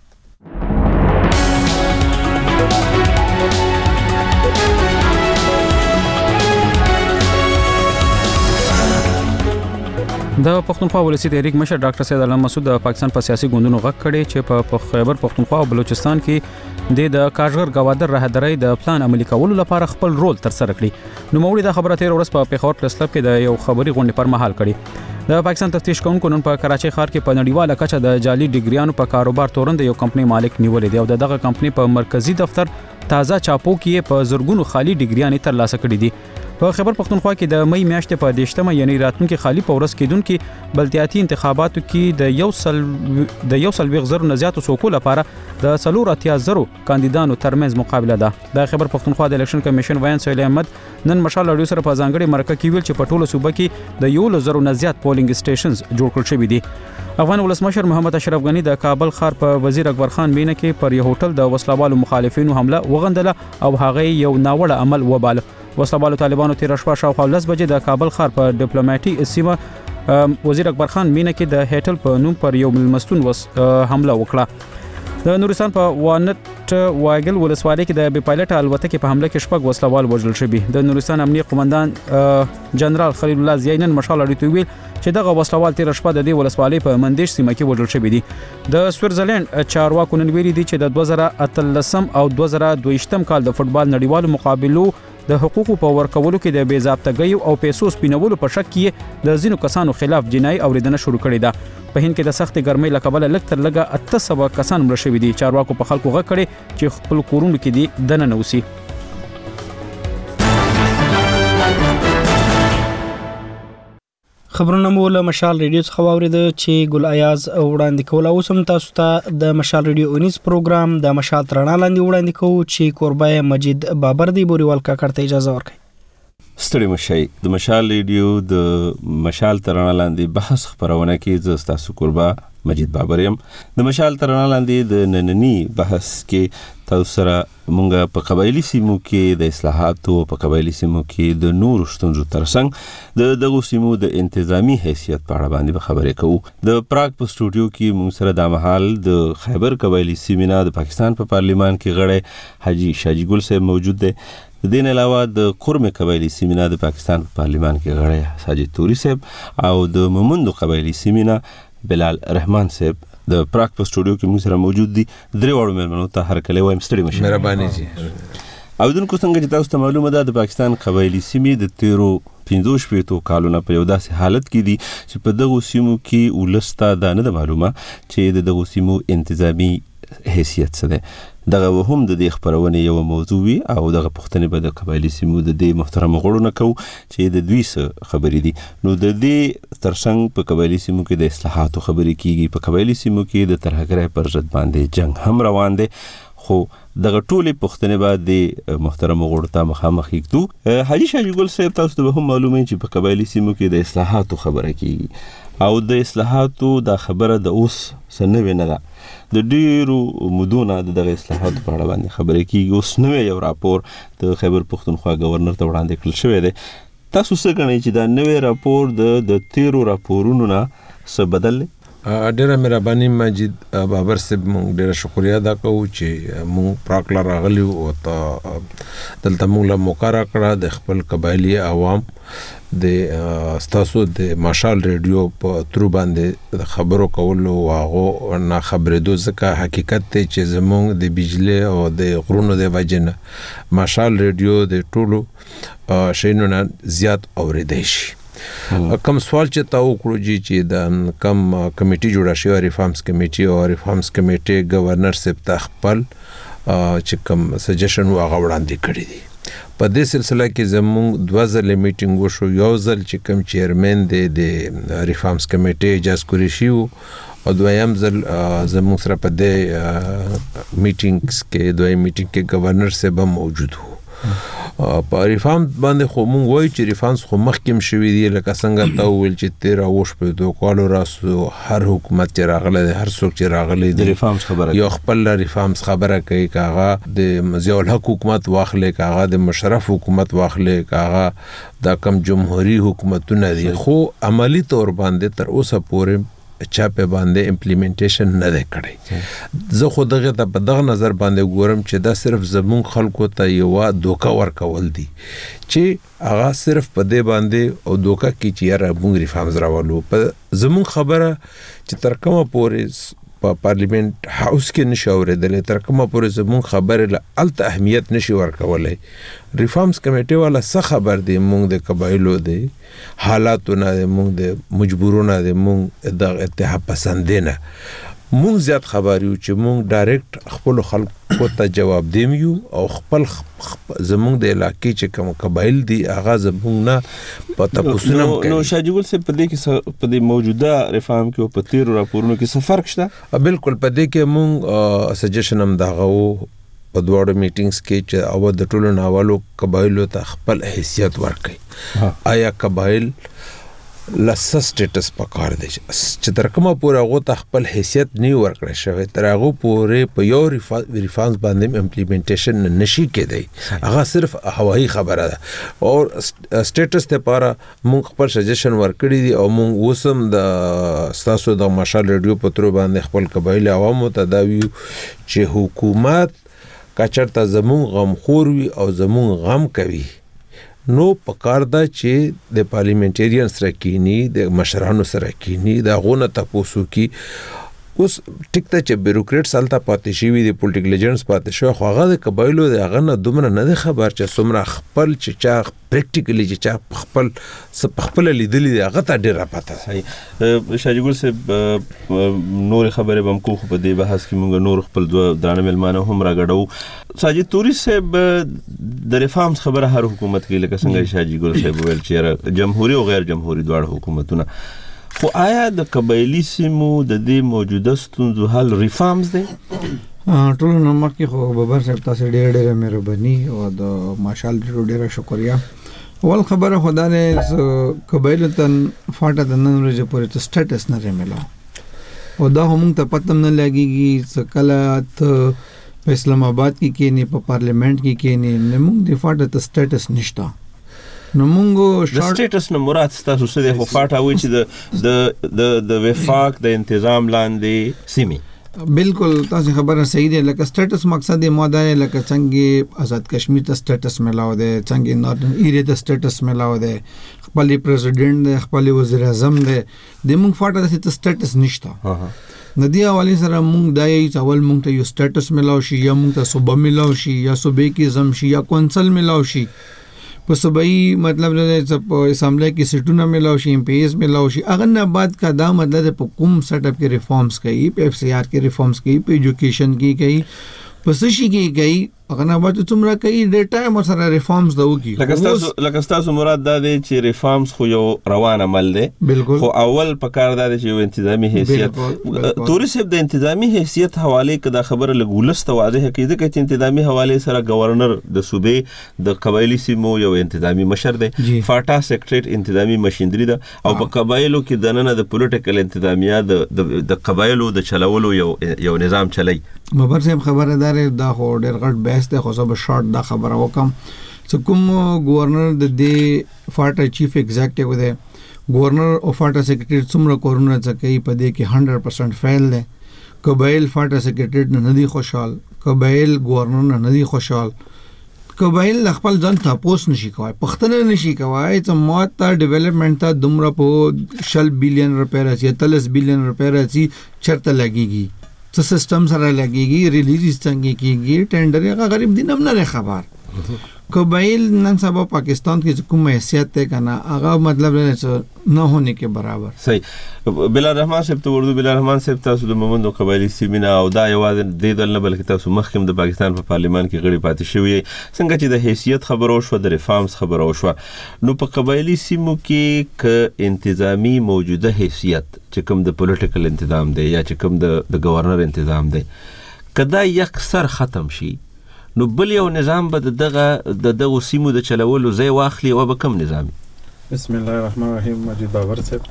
S2: د پښتونخوا ولسی تحریک مشر ډاکټر سید علم مسعود د پاکستان په سیاسي ګوندونو غږ کړي چې په خیبر پښتونخوا او بلوچستان کې د کاشغر گوادر راهداري د پلان عملي کولو لپاره خپل رول تر سره کړي. نو موږ د خبره تیر ورځ په پیښور پریس کلب کې د یو خبري غونډې پر مهال کړي. د پاکستان تفتیش کوونکو نن په کراچۍ ښار کې په نړیواله کچه د جعلي ډیګریانو په کاروبار تورن د یو کمپنۍ مالک نیولې دی او دغه کمپنۍ په مرکزی دفتر تازه چاپو کې په زرګونو خالي ډیګریانې ترلاسه کړي دي. په خیبر پښتونخوا کې د مې میاشتې په دیشتمه یعنی راتلونکي خالي پورس کېدونکو بلدیاتي انتخاباتو کې د یو سل د یو سل ویغ زر نه زیاتو څوکو لپاره د څلور اتیا زرو کاندیدانو ترمنځ مقابله ده. د خیبر پښتونخوا د الیکشن کمیشن وایان سهیل احمد نن مشال اډیو سره په ځانګړي مرکه کې ویل چې په ټولو صوبه کې د یو زرو نه زیات پولینګ سټیشنز جوړ کړل شوي دي. افغان ولسمشر محمد اشرف غنی د کابل ښار په وزیر اکبر خان مینه کې پر یو هوټل د وسلوالو مخالفینو حمله وغندله او هغه یو ناوړه عمل وباله. وسلوالو طالبانو تیر شپه شاوخوا لس بجې د کابل ښار په ډیپلوماټي سیمه وزیر اکبر خان مینه کې د هټل په نوم پر یو ملمستون وس حمله وکړه. د نورستان په وانت وایګل ولسوالۍ کې د بي پایلټ الوتکې په حمله کې شپږ وسلوال وژل شوي. د نورستان امنیه قومندان جنرال خلیل الله زیانن مشال اړیته ویل چې دغه وسلوال تیر شپه د دې ولسوالۍ په مندیش سیمه کې وژل شوي دي. د سویټزرلند چارواکو نن ویلي دي چې د دوه زره اتلسم او دوه زره دویشتم کال د فوټبال نړیوالو مقابلو د حقوقو په ورکولو کې د بې ضابطګۍ او پیسو سپینولو په شک کې د ځینو کسانو خلاف جنایي اوریدنه شروع کړې ده. په هند کې د سختې ګرمۍ له کبله لږ تر لږه اته سوه کسان مړه شوي دي. چارواکو په خلکو غږ کړی چې خپل کورونو کې دي دننه اوسي.
S1: خبرونه مو له مشال ریډیو څخه واوریده چې ګل ایاز وړاندې کول او سم تاسو ته د مشال ریډیو اونیس پروګرام د مشال ترانه لاندې وړاندې کوو چې کوربای مجید بابر دی بوريوال کاکړ ته اجازه ورکړي.
S23: ستړي مشي د مشال ریډیو د مشال ترانه لاندې بحث خبرونه کې ز تاسو کوربا مجید بابر يم. د مشال ترانه لاندې د نننی بحث کې تاسو سره مونږه په قبایلی سیمو کې د اصلاحاتو په قبایلی سیمو کې د نور شتونزو ترڅنګ د دغه سیمو د انتظامی حیثیت په اړه باندې خبرې کوو. د پراګ په سټوډیو کې مونږ سره د محل د خیبر قبایلی سیمه د پاکستان په پارلیمان کې غړی حاجی شاجی ګل صاحب موجود دی. د دین علاوه د قرم قبایلی سیمه د پاکستان په پارلیمان کې غړی ساجد توري صاحب او د مومندو قبایلی سیمه بلال رحمان صاحب د پراګ په سټوډیو کې موږ سره موجود دي. درې وړو مېلمنو ته هر کله وایم ستړي مشه.
S22: مهرباني جی.
S23: او دونکو څنګه چې تاسو ته معلومه ده د پاکستان قبایلی سیمې د تیرو پنځو شپېتو کالونو په یو داسې حالت کې دي چې په دغه سیمو کې ولسته دا نه معلومه چې د دغه سیمو انتظامی حیثیت څه ده. دغه هم د دې خبرونه یو موضوع وي او دغه پښتنې به د قبایلی سیمو د دې محترم غړو نه کو چې د دوی څه خبرې دي. نو د دې ترڅنګ په قبایلی سیمو کې د اصلاحاتو خبرې کیږي. په قبایلی سیمو کې د ترهګرۍ پر ضد باندې جنگ هم روان دی. خو دغه ټولې پښتنې به د محترم غړو ته مخامخ کېږو. حاجی شاجی ګل صاحب تاسو ته هم معلومه چې په قبایلی سیمو کې د اصلاحاتو خبره کیږي او د اصلاحاتو دا خبره د اوس سنوي نه ده. د ډیرو مدونه د دغه اصلاحاتو په اړه باندې خبرې کیږي. اوس نوې یو راپور د خیبر پښتونخوا گورنر ته وړاندې کړل شوی دی. تاسو څه غواړئ چې دا نوې راپور د د تیرو راپورونو نه څه بدل؟
S3: ډیره مهرباني مجید بابر صاحب، مونږ ډیره شکریا ادا کوو چې مونږ پراکلا راغلی او ته دلته مونږ له موقع کړه د خپل قبایلی عوام د ستاسو د ماشال ریډیو په تر باندې خبرو کولو واغو نه خبرېدو، ځکه حقیقت ته چې زمونږ د بجلی او د غرونو د وجنه ماشال ریډیو د ټولو شینو نه زیات اوریدای شي. کم سوال چې تا وکړو جی چې د کم کمیټي جوړه شوی ریفارمز کمیټي او ریفارمز کمیټي گورنر صاحب ته خپل چې کم سجیشن واغ وړاندې کړی دي. په دې سلسله کې زموږ دوه ځله میټینګ وشو، یو ځل چې کم چیرمن دی د ریفارمز کمیټي اجازه کوي شي او دویم ځل زموږ سره په دې میټینګز کې دوی میټینګ کې گورنر صاحب موجود وو. په ریفارم باندې خو مونږ وایو چې ریفارمز خو مخکې شوي دي، لکه څنګه تا وویل چې تیره اووه شپېتو کالو راسو هر حکومت چې راغلی دی، هر څوک چې راغلی دی
S23: د ریفارمز خبره
S3: یو خپل ریفارمز خبره کوي، که هغه د ضیاء الحق حکومت واخلي، که هغه د مشرف حکومت واخلي، که هغه دا کم جمهوری حکومتونه دي، خو عملی طور باندې تر اوسه پورې چا په باندې امپلیمنټیشن نه دی کړی. زه خو دغه ته په دغه نظر باندې ګورم چې دا صرف زمون خلکو ته یو دوکا ورکول دي چې هغه صرف په دې باندې او دوکا کې چې یاره موږ ریفارمز راولو. په زمون خبره چې تر کومه پورې په پارلیمنت هاوس کې نشي اورېدلې، تر کومه پورې زمون خبره له الته اهمیت نشي ورکولای. ریفارمز کمیټي والا څه خبر دی موږ د قبایلو دی حالاتونه، موږ د مجبورونه، د موږ د اتحاد پسندینه موږ زیات خبر یو چې موږ ډایرکټ خپل خلکو ته جواب دیم یو او خپل زموږ د علاقې چې کوم قبایل دي هغه زموږ نه پته پوسنم کوي.
S23: نو شاجګل صاحب په دې کې په دې موجوده ریفارم کې او په تیر راپورونو کې څه فرق شته؟
S3: بالکل په دې کې موږ سجیشن هم دغه په دواړو میټینګز کې چې او د ټولو ناوالو قبایلو ته خپل حیثیت ورکړي. آیا قبایل لسه سټیټس پکار دی چې تر کومه پورې هغه ته خپل حیثیت نه ورکړی شوی، تر هغه پورې په یو ریفارمز باندې امپلیمنټیشن نشي کېدی. هغه صرف هوایي خبره ده او سټیټس ته لپاره موږ خپل سجیشن ورکړی دي او موږ اوسم د ستاسو د ماشال ریډیو په تر باندې خپل قبایل عوامو ته دا ویو چې حکومت کچرته زمون غمخور وي او زمون غم کوي، نو پکار دا چې د پارلیمنټریان سره کینی، د مشرانو سره کینی، د غونه تاسو کی اوس ټیک ته چې بیروکریټس الته پاتې شي وي، د پولیټیکل ایجنټس پاتې شو، خو هغه د قبایلو د هغه نه دومره نه خبر چې څومره خپل چې چا پریکټیکلی چې چا خپل خپل لیدلی دی هغه ته ډیره پته.
S23: صحیح. شاجګل صاحب نور خبره بم کو په دې بحث کې موږ نور خپل دوه درانه ملمانه هم راګړو. ساجد توري صاحب د ریفارمز خبره هر حکومت کې لکه څنګه شاجګل صاحب ویل چې جمهوریت او غیر جمهوریت دواړه حکومتونه، خو آیا د قبایلی سیمو د دې موجوده ستونزو حل ریفارمز دی؟
S4: ټول نو مکه خو بابر صاحب تاسو ډېر ډېر مهرباني او د ماشال ډېر شکریا. ول خبره خدانه قبایل تن فاټه د نن ورځې پورې ته سټیټس نه ملو او دا هم ته پتم نه لګيږي چې کله ته په اسلام آباد کې کې نه په پارلیمنت کې کې نه موږ د فاټه ته سټیټس نشته. نو موږ
S23: د سټیټس نه مراد تاسو څه دی؟ خو فاټه وایي چې د د د وفاق د تنظیم لاندې سیمه
S4: بالکل تاسو خبره صحیح ده. لکه سټیټس مقصد یې ماده لکه څنګه آزاد کشمیر ته سټیټس ملاو ده، څنګه نارتن ایریا ته سټیټس ملاو ده، خپل پریزیډنټ ده، خپل وزیر اعظم ده، د موږ فاټه د سټیټس نشته. ندی حواله سره موږ دای اول موږ ته یو سټیټس ملاو شي یا موږ ته صوبه ملاو شي یا صوبې کې زم شي یا کونسل ملاو شي، په صوبایي مطلب نه په اسمبلی کې سیټونه ملاو شي، ایم پی ایس ملاو شي. هغه نه بعد کا دا مطلب په کوم سیټ اپ کې ریفارمز کوي، په اف سی آر کې ریفارمز کوي، په ایجوکیشن کې کوي، په سشي کې کوي، هغه نه بعد څومره کوي ډیټا مر سره ریفارمز دا وکي.
S23: لکه تاسو لکه تاسو مراد دا دی چې ریفارمز خو یو روان عمل دی، خو اول په کار دا دی چې یو انتظامی حیثیت توري صاحب د انتظامی حیثیت حواله کده خبره لګولسته واضح کیده چې انتظامی حواله سره گورنر د صوبې د قبایلی سیمو یو انتظامی مشر دی، فاټا سیکریټریټ انتظامی ماشينري ده او په قبایلو کې دننه د پولیټیکل انتظامیه د د قبایلو د چلولو یو یو نظام چلی.
S4: مبر صاحب خبره دار دا خو ډېر غټ بحث ته خو به شارټ دا خبره وکم چې کوم گورنر د دې فاټا چیف ایگزیکټیو دی گورنر او فاټا سیکریټریټ څومره کورونه ځکه په دې کې هنډرډ پرسنټ فیل دی. قبایل فاټا سیکریټریټ نه ندي خوشحال، قبایل گورنر نه ندي خوشحال، قبایل خپل ځان تاسو نشي کوي، پښتنه نشي کوي چې موږ ته ډیولپمنٹ ته دومره په شل بلین روپیا راځي، تلس بلین روپیا راځي، چرته لګيږي څه سیستم سره لګيږي، ریلیز څنګه کیږي، ټینډر هغه غریب دین هم نه خبر. قبایل نن سبا پاکستان کې کوم حیثیت ته کنه هغه مطلب نه होने के برابر.
S23: صحیح. بلال رحمان صاحب ته ورته بلال رحمان صاحب تاسو د مومندو قبایلی سیمینه او دا یوازې د دې نه بلکې تاسو مخکې د پاکستان په پارلیمان کې غړي پاتې شوی، څنګه چې د حیثیت خبرو شو، د ریفارمز خبرو شو، نو په قبایلی سیمو کې ک انتظامی موجوده حیثیت چې کوم د پولیټیکل انتظام دی یا چې کوم د د گورنر انتظام دی کدا یک سر ختم شي، نو بل یو نظام به دغه د دغه سیمو د چلولو ځای واخلي او به کوم نظام؟
S5: بسم الله الرحمن الرحیم. مجید بابر صاحب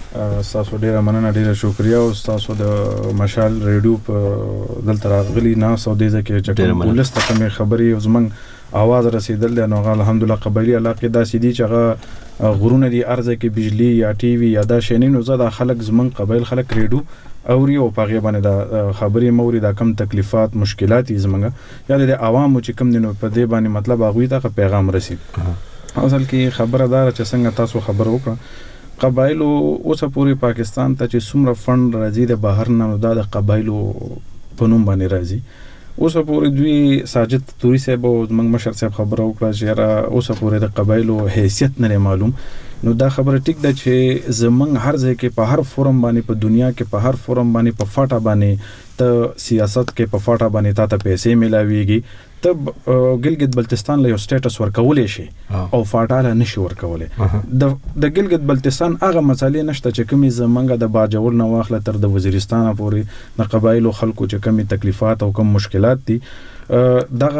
S5: تاسو ډیره مننه، ډیره شکریا او تاسو د مشال ریډیو په دلته راغلي نه سو دې ځکه چې کوم ولست کوم خبري او زمنګ आवाज رسیدل دی، نو الحمدلله قبایلی علاقې دا سیدي چې هغه غرونه دي ارزه کې بجلی یا ټي وي یا دا شینې، نو زدا خلک زمنګ قبایل خلک ریډیو اوري او پاغه باندې دا خبري موري دا کم تکلیفات مشکلات زمنګ یا د عوامو چې کم دینو په دې باندې مطلب هغه ته پیغام رسید. اصل کې خبره دار چې څنګه تاسو خبر وکړه قبایلو اوس پوری پاکستان ته چې څومره فند راځي د بهر نه دا د قبایلو په نوم باندې راځي. اوس پوری دوی ساجد توري صاحب او موږ مشر صاحب خبره وکړه چې اوس پوری د قبایلو حیثیت نه معلوم، نو دا خبره ټیک ده چې زمنګ هر ځای کې په هر فورم باندې په دنیا کې په هر فورم باندې په فاټا باندې ته سیاست کې په فاټا باندې تا ته پیسې ملاويږي، ته ګلګت بلتستان له یو سټیټس ورکولې شي او فاټا له نشي ورکولې. د د ګلګت بلتستان هغه مسالې نشته چې کومي زمنګ د باجوړ نه واخله تر د وزیرستان پورې د قبایلو خلکو چې کومي تکلیفات او کوم مشکلات دي دغه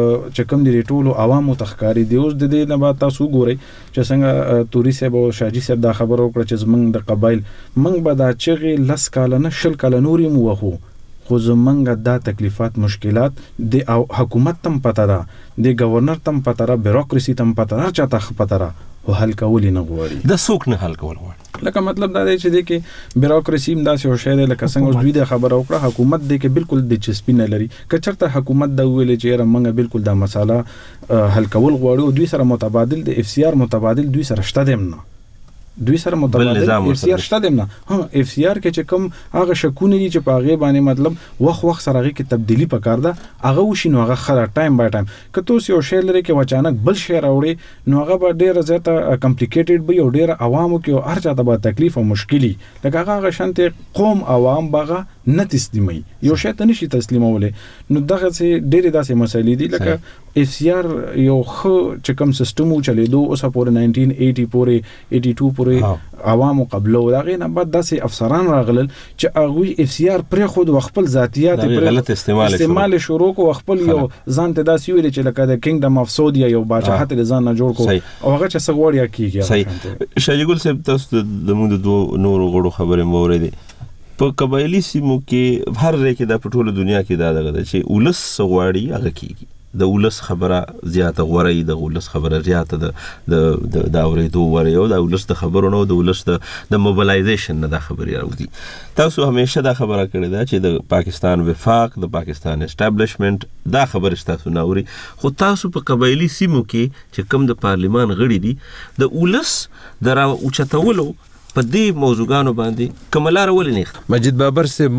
S5: چې کوم دي ټولو عوامو تخکاری دی. اوس د دې نه بعد تاسو ګورئ چې څنګه توري صاحب او شاجي صاحب دا خبر وکړه چې زمنګ د قبایل منګ به دا چغې لس کاله نه شل کاله نوري مو وخو، خو زمنګ دا تکلیفات مشکلات د حکومت تم پته ده، د گورنر تم پته ده، بیروکراسي تم پته ده، چاته پته ده او حل کول نه غواړي. د سوق نه حل کول غواړي. لکه مطلب دا دی چې د کې بیروکراسي هم داسې او شی دی لکه څنګه اوس دوی د خبره وکړه حکومت د کې بالکل د چسپی نه لري، که چېرته حکومت دا ویل چې رمنګ بالکل دا مساله حل کول غواړي او دوی سره متبادل د اف سی آر متبادل دوی سره شته دیم نه، دوی سره متبادل اف سی آر شته دیم نه. ها اف سی آر کې چې کوم هغه شکونه دي چې په هغه باندې مطلب وخت وخت سره هغه کې تبدیلی پکار ده، هغه وشي نو هغه خره ټایم بای ټایم که تاسو یو شی لري کې اچانک بل شی راوړي نو هغه به ډیره زیاته کمپلیکیټډ وي او ډیره عوامو کې او هر چاته به تکلیف او مشکلی لکه هغه شانته قوم عوام باغه نه تسلیمي یو شی ته نشي تسلیمولې. نو دغه څه ډیره داسې مسلې دي لکه اف سی آر یو خو چې کوم سیستم چلیدو اوس په نایزدین ایټي پورې ایټي ټو پورې عوامو قبلو دا غي نه بعد داسې افسران راغلل چې هغه اف سی آر پر خود خپل ذاتيات پر
S23: غلط استعمال استعمال
S5: شروع کو خپل یو ځان ته داسې ویل چې لکه د کینګډم اف سعودیا یو بادشاہت له ځان نه جوړ کو او هغه چې سغوړیا کیږي.
S23: صحیح. شاجګل صاحب تاسو د موږ د دوه نورو غړو خبره موریدي په قبایلی سیمو کې هر ځای کې د پټوله دنیا کې دا دغه چې ولس سغواړي هغه کیږي، د ولس خبره زیاته غوړی، د ولس خبره زیاته د د د اوریدو وری او د ولس د خبرونو د ولس د د موبلایزیشن نه د خبري راوځي. تاسو همیشه دا خبره کړې ده چې د پاکستان وفاق، د پاکستان اسټابلیشمنت دا خبره تاسو نه اوري، خو تاسو په قبایلی سیمو کې چې کوم د پارلیمان غړي دي د ولس درا اوچتولو په دې موضوعګانو باندې کوملار ولې نه.
S3: مجید بابر سے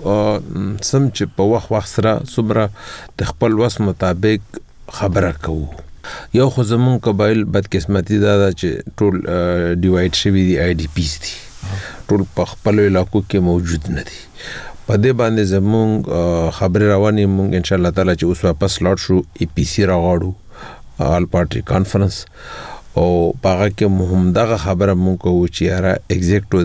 S3: مونږ سم چې په وخت وخت سره صبره د خپل وس مطابق خبره کوو. یو خو زمون قبایل بدقسمتي دا چې ټول ډیوایډ شوی دي، آی ډی پیز دي، ټول په خپل علاقو کې موجود نه دي. په دې باندې زمون خبره روانې مونږ ان شاء الله تعالی چې اوس واپس لاړ شو ای پی سی راغړو آل پارټي کانفرنس او پاغه کې مهم دغه خبره مونږ کوو چې یاره ایگزیکټو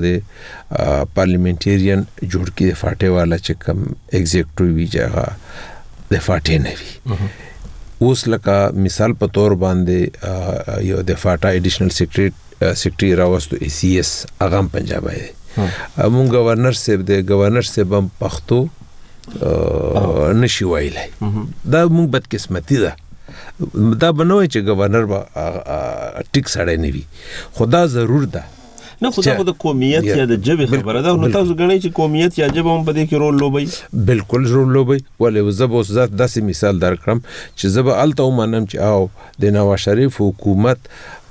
S3: د پارلیمنټریان جوړ کې د فاټه والا چې کم ایگزیکټو وی جگہ د فاټه نه وی. اوس لکه مثال په تور باندې یو د فاټا ایډیشنل سیکریټری سیکریټری راوستو ای سی ایس اغم پنجاب دی، مونږ گورنر صاحب د گورنر صاحب هم پښتو نشي وایلی، دا مونږ بدقسمتي ده. دا بنوي چې گورنر با ټیک سړی نه وي، خدا ضرور ده
S23: نه خو دا خو د قومیت یا د ژبې خبره ده. نو تاسو غواړئ چې قومیت یا ژبه هم په دې کې رول لوبوي؟
S3: بالکل رول لوبوي. ولې زه به اوس داسې مثال درکړم چې زه به هلته ومنم چې او د نواز شریف حکومت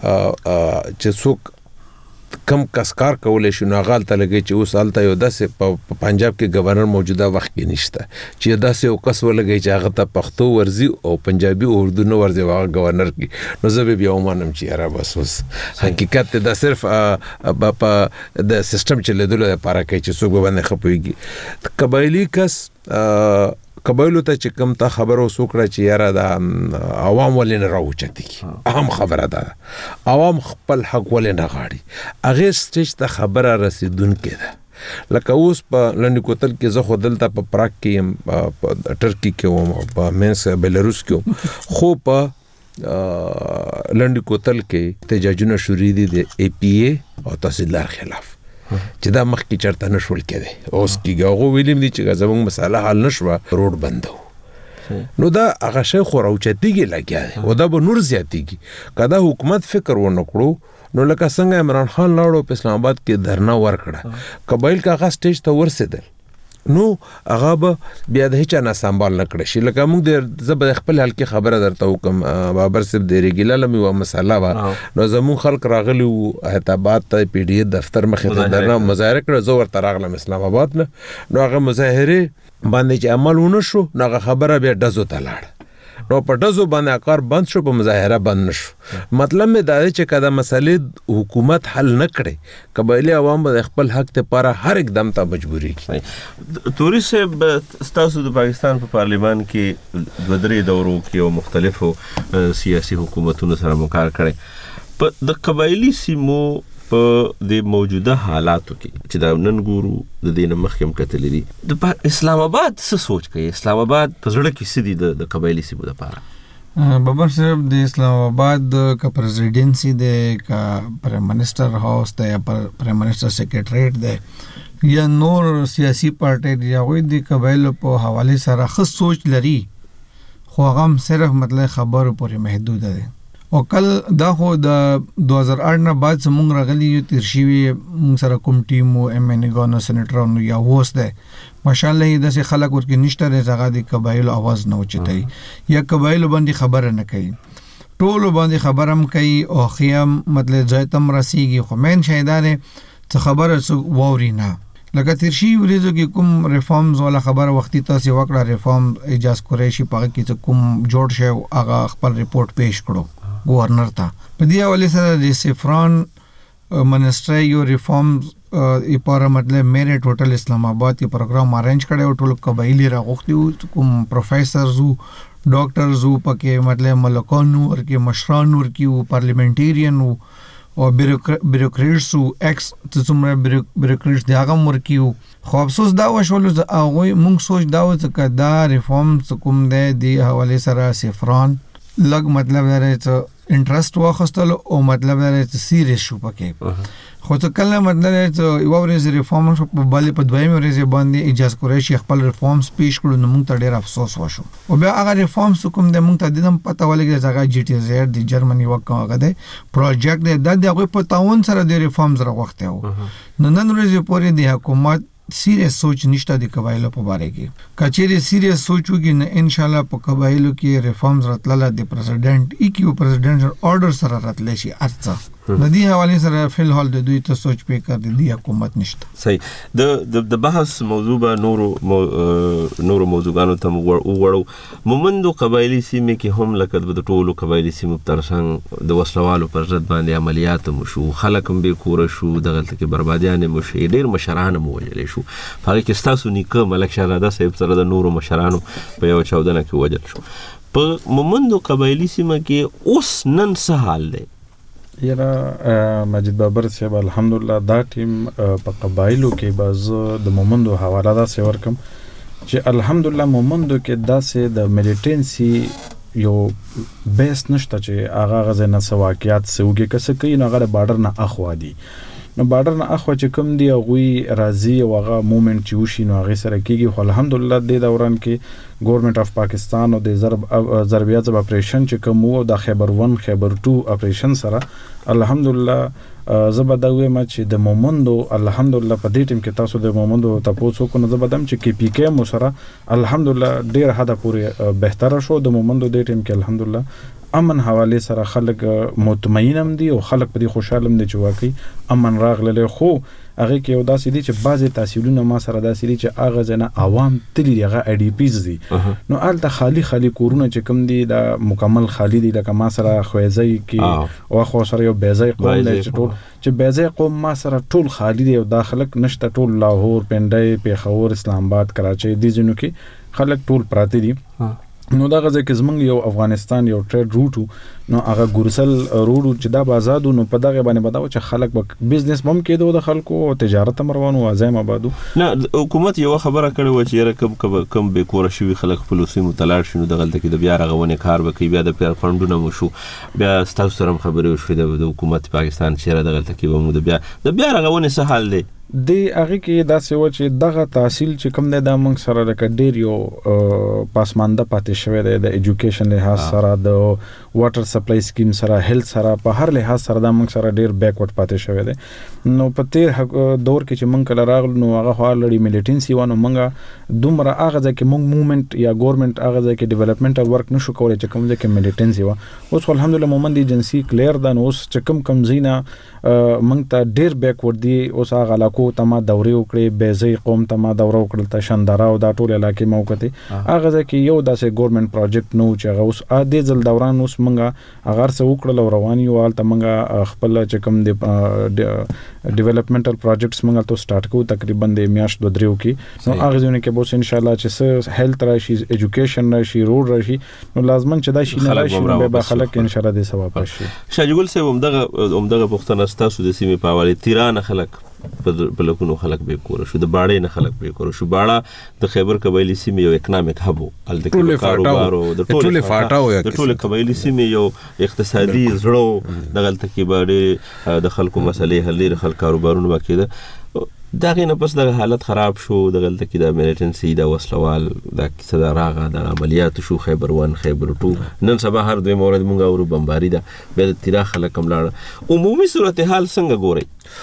S3: چې څوک کم کس کار کولی شي نو هغه هلته لګوي چې اوس هلته یو داسې په پنجاب کې ګورنر موجوده وخت کې نشته چې داسې یو کس ولګوي چې هغه ته پښتو ورځي او پنجابي او اردو نه ورځي او هغه ګورنر کړي. نو زه به بیا ومنم چې یاره بس اوس حقیقت دا صرف په د سیسټم چلېدلو لپاره کوي چې څوک به باندې ښه پوهېږي. قبایلي کس قبایلو ته چې کوم ته خبره وسوکړه چې یاره د عوام ولې نه راوچتېږي، اهم خبره ده عوام خپل حق ولې نه غواړي. هغې سټیج ته خبره رسېدونکې ده. لکه اوس په لنډي کوتل کې زه خو دلته په پراګ کې یم، په ټرکي کې وم، په مینسک بیلاروس کې وم، خو په لنډي کوتل کې احتجاجونه شروع دي د ای پی ای او تحصیلدار خلاف چې دا مخکې چرته نشول کېدی. اوس کېږي هغو ویلیم دي چې زموږ مسله حل نشوه روډ بندو. نو دا هغه شی خو راوچتېږي لګیا دی او دا به نور زیاتېږي که دا حکومت فکر ونه کړو. نو لکه څنګه عمران خان لاړو په اسلام آباد کې دھرنا ورکړه، قبایل که هغه سټیج ته ورسېدل نو هغه به بیا د هیچا نه سنبال نه کړی شي. لکه موږ د زه به خپل حال کې خبره درته وکم، بابر صاحب د ریګیلا لم یوه مسله وه، نو زموږ خلک راغلي وو حیدرآباد ته پی ډي ای دفتر مخې ته درنه مظاهره کړه. زه ورته راغلم اسلام آباد نه، نو هغه مظاهرې باندې چې عمل ونه شو نو هغه خبره بیا ډزو ته لاړه. نو په ډزو باندې کار بند شو، په مظاهره بند نشو. مطلب مې دا دی چې که دا مسلې حکومت حل نه کړي، قبایلي عوام به د خپل حق لپاره هر اقدام ته مجبوري کړي.
S23: توري صاحب ستاسو د پاکستان په پارلیمان کې دوه درې دورو کې او مختلفو سیاسي حکومتونو سره مو کار کړی. په د قبایلي سیمو په د موجوده حالاتو کې چې دا نن ګورو د دې نه مخکې هم کتلي دي، د اسلام آباد څه سوچ کوي؟ اسلام آباد په زړه کې څه دي د قبایلي سیمو دپاره؟
S4: بابر صاحب د اسلام آباد که پریزیډنسي دی، که پرایم منسټر هاوس دی، یا پرایم منسټر سیکریټریټ دی، یا نور سیاسي پارټۍ دي، هغوی د قبایلو په حوالې سره ښه سوچ لري، خو هغه هم صرف مطلب خبرو پورې محدوده دی. او کل دا خو د دو هزار آٹھ نه بعد زموږ راغلي یو تیر شوي موږ سره کوم ټیم و ایم این ګانو سینیټرانو یا اوس دی ماشاءالله یې داسې خلک ورکې نشته دی چې هغه د قبایلو اواز نه اوچتوي یا قبایلو باندې خبره نه کوي، ټولو باندې خبره هم کوي او ښې هم مطلب ځای ته هم رسېږي، خو مین شی دا دی چې خبره څوک واوري نه. لکه تیر شوي ورځو کې کوم ریفارمز والا خبره وختي تاسې وکړه، ریفارم اجاز قریشي په هغه کې چې کوم جوړ شی هغه خپل ریپورټ پیش کړو گورنر ته. په دې حوالې سره د سیفران منسټرۍ یو ریفارمز لپاره مطلب میرټ هوټل اسلام آباد کې پروګرام ارینج کړی او ټول قبایلي راغوښتي وو، کوم پروفیسرز وو، ډاکټرز وو، پکې مطلب ملکان وو، ورکې مشران ورکې وو، پارلیمنټیرین وو او بیروکریټس وو، ایکس چې څومره بیروکریټس دی هغه هم ورکې وو. خو افسوس دا وشولو چې هغوی مونږ سوچ دا و چې که دا ریفارمز کوم دی دې حوالې سره سیفران لږ مطلب دا چې انټرست واخیستلو او مطلب دا چې سیریس شو پکې. خو چې کله مطلب چې یوه ورځ ریفارم شو، په بلې په دویمې ورځې باندې اجاز قریشي خپل ریفارمز پیش کړو، نو موږ ته ډېر افسوس وشو. او بیا هغه ریفارمز کوم دی موږ ته د دې هم پته ولګېده چې هغه جي ټي زیډ د جرمني وکړ هغه دی پروجیکټ دی، دا د هغوی په تعاون سره د ریفارمز راغوښتی وو. نو نن ورځې پورې د حکومت سیریس سوچ نشته د قبایلو په باره کې. که چیرې سیریس سوچ وکړي نو انشاءالله په قبایلو کې ریفارمز راتلله د پریزیډنټ ایکیو پریزیډنشل آرډر سره راتلی شي هر څه. د دې حوالې سره فی الحال د دوی ته سوچ فکر د دې حکومت نشته.
S23: صحیح. د د بحث موضوع به نورو نورو موضوعانو ته وغوړو. مومندو قبایلي سیمې کې هم لکه د ټولو قبایلي سیمو په ترڅنګ د وسلوالو پر ضد باندې عملیات هم شو، خلک هم بې کوره شو، دغلته کې بربادیانې هم شوې، ډېر مشران هم ووژلی شو. په هغې کې ستاسو نیکه ملک شهزاده صاحب سره د نورو مشرانو په یوه چاودنه کې وژل شو. په مومندو قبایلي سیمه کې اوس نن څه حال دی؟
S5: یاره مجید بابر صاحب الحمدلله دا ټیم په قبایلو کې به زه د مومندو حواله داسې ورکم چې الحمدلله مومندو کې داسې د میلیټنسي یو بیس نشته چې هغه هغه ځای نه څه واقعیات څه وکړي، که څه کوي نو هغه د بارډر نه اخوا دي. نو بارډر نه اخوا چې کوم دی هغوی راځي او هغه مومنټ چې وشي نو هغې سره کېږي. خو الحمدلله دې دوران کې ګورنمنت اف پاکستان او د ضرب ضربیات اپریشن چې کوم وو د خیبر ون خیبر ټو اپریشن سره الحمدلله زبداوی ما چې د مومندو الحمدلله په دې ټیم کې تاسو د مومندو تاسو کو نه زبدم چې کې پی کې مو سره الحمدلله ډیر حدا پورې بهتره شو د مومندو د ټیم کې الحمدلله امن حواله سره خلک مطمئنم دي او خلک په دې خوشاله دي چې واقعي امن راغله خو هغه کې یو داسې دي چې بعضی تحصیلونه ما سره داسې دي چې هغه ځنه عوام تلی هغه ای ډی پیز دي نو الته خالی خالی کورونه چې کوم دي دا مکمل خالی دي لکه ما سره خوځي کې او خو سره یو بیزای قوم دی چې ټول چې بیزای قوم ما سره ټول خالی دي او داخلك نشته ټول لاهور پنډای پیښور اسلام آباد کراچي دي ځینو کې خلک ټول پراته دي نو دا غزه کې زمونږ یو افغانستان یو ټریډ روټ نو هغه ګورسل روډ چې دا بازار نو په دغه باندې بداو چې خلک به بزنس مم کېدو د خلکو او تجارت مروانو عظیم آبادو
S23: نه حکومت یو خبره کړې و چې رقم کم به کور شوی خلک فلسطین متلاړ شنو د غلطه کې د بیا رغونه کار وکي بیا د پیر فندونه مو شو بیا تاسو سره خبرې وشوي د حکومت پاکستان چې د غلطه کې و مو د بیا د بیا رغونه څه حال دی
S5: د هغه کې دا څه و چې دغه تحصیل چې کوم دی د موږ سره د ډیر یو پاسمانده پاتې شوی دی د ایجوکیشن لحاظ سره د واټر سپلای سکیم سره هیلث سره په هر لحاظ سره د موږ سره ډیر بیکورډ پاتې شوی دی نو په تیر دور کې چې موږ کله راغلو نو هغه هالډي میلیټنسي ونه موږ دومره هغه ځکه موږ موومېنټ یا ګورنمنت هغه ځکه ډیولپمنټل ورک نشو کولای چې کوم ځکه میلیټنسي و اوس الحمدلله مومند ایجنسی کلیر ده نو اوس چې کوم کم زینا موږ ته ډیر بیکورډ دی اوس هغه علاقو ته ما دوري وکړي بیزي قوم ته ما دوره وکړل ته شندرا او دا ټول علاقې موقته هغه ځکه یو داسې ګورنمنت پروجیکټ نو چې هغه اوس ا دې ځل دوران اوس موږ هغه څه وکړل رواني او الته موږ خپل چې کوم دی ډیولپمنټل پروجیکټس موږ ته سٹارټ کوو تقریبا د میاشت دوه دریو کې نو هغه ځونه کې به ان شاء الله چې هیلث راشي ایجوکیشن راشي روډ راشي نو لازم چې دا شي نه راشي به خلک ان شاء الله د ثواب شي
S23: شاجګل صاحب همدغه همدغه پښتنه ستاسو د سیمې په حواله تیران خلک په لکونو خلک به کور شو د باړې نه خلک به کور شو باړه د خیبر قبایلی سیمې یو اکونومیک هب ال د کاروبارو د ټوله فاټاو د ټوله قبایلی سیمې یو اقتصادي زړه د غلطه کې باندې د خلکو مسلې حل لري خلک کاروبارونه وکړي دا غینه پس د حالت خراب شو د غلطه کې د میلیټنسي د وسلوال د کیسه د راغه د عملیات شو خیبر ون خیبر ټو نن سبا هر دوی مورد مونږ اورو بمباری ده به د تیرا خلک کم لاړ عمومي صورتحال څنګه ګوري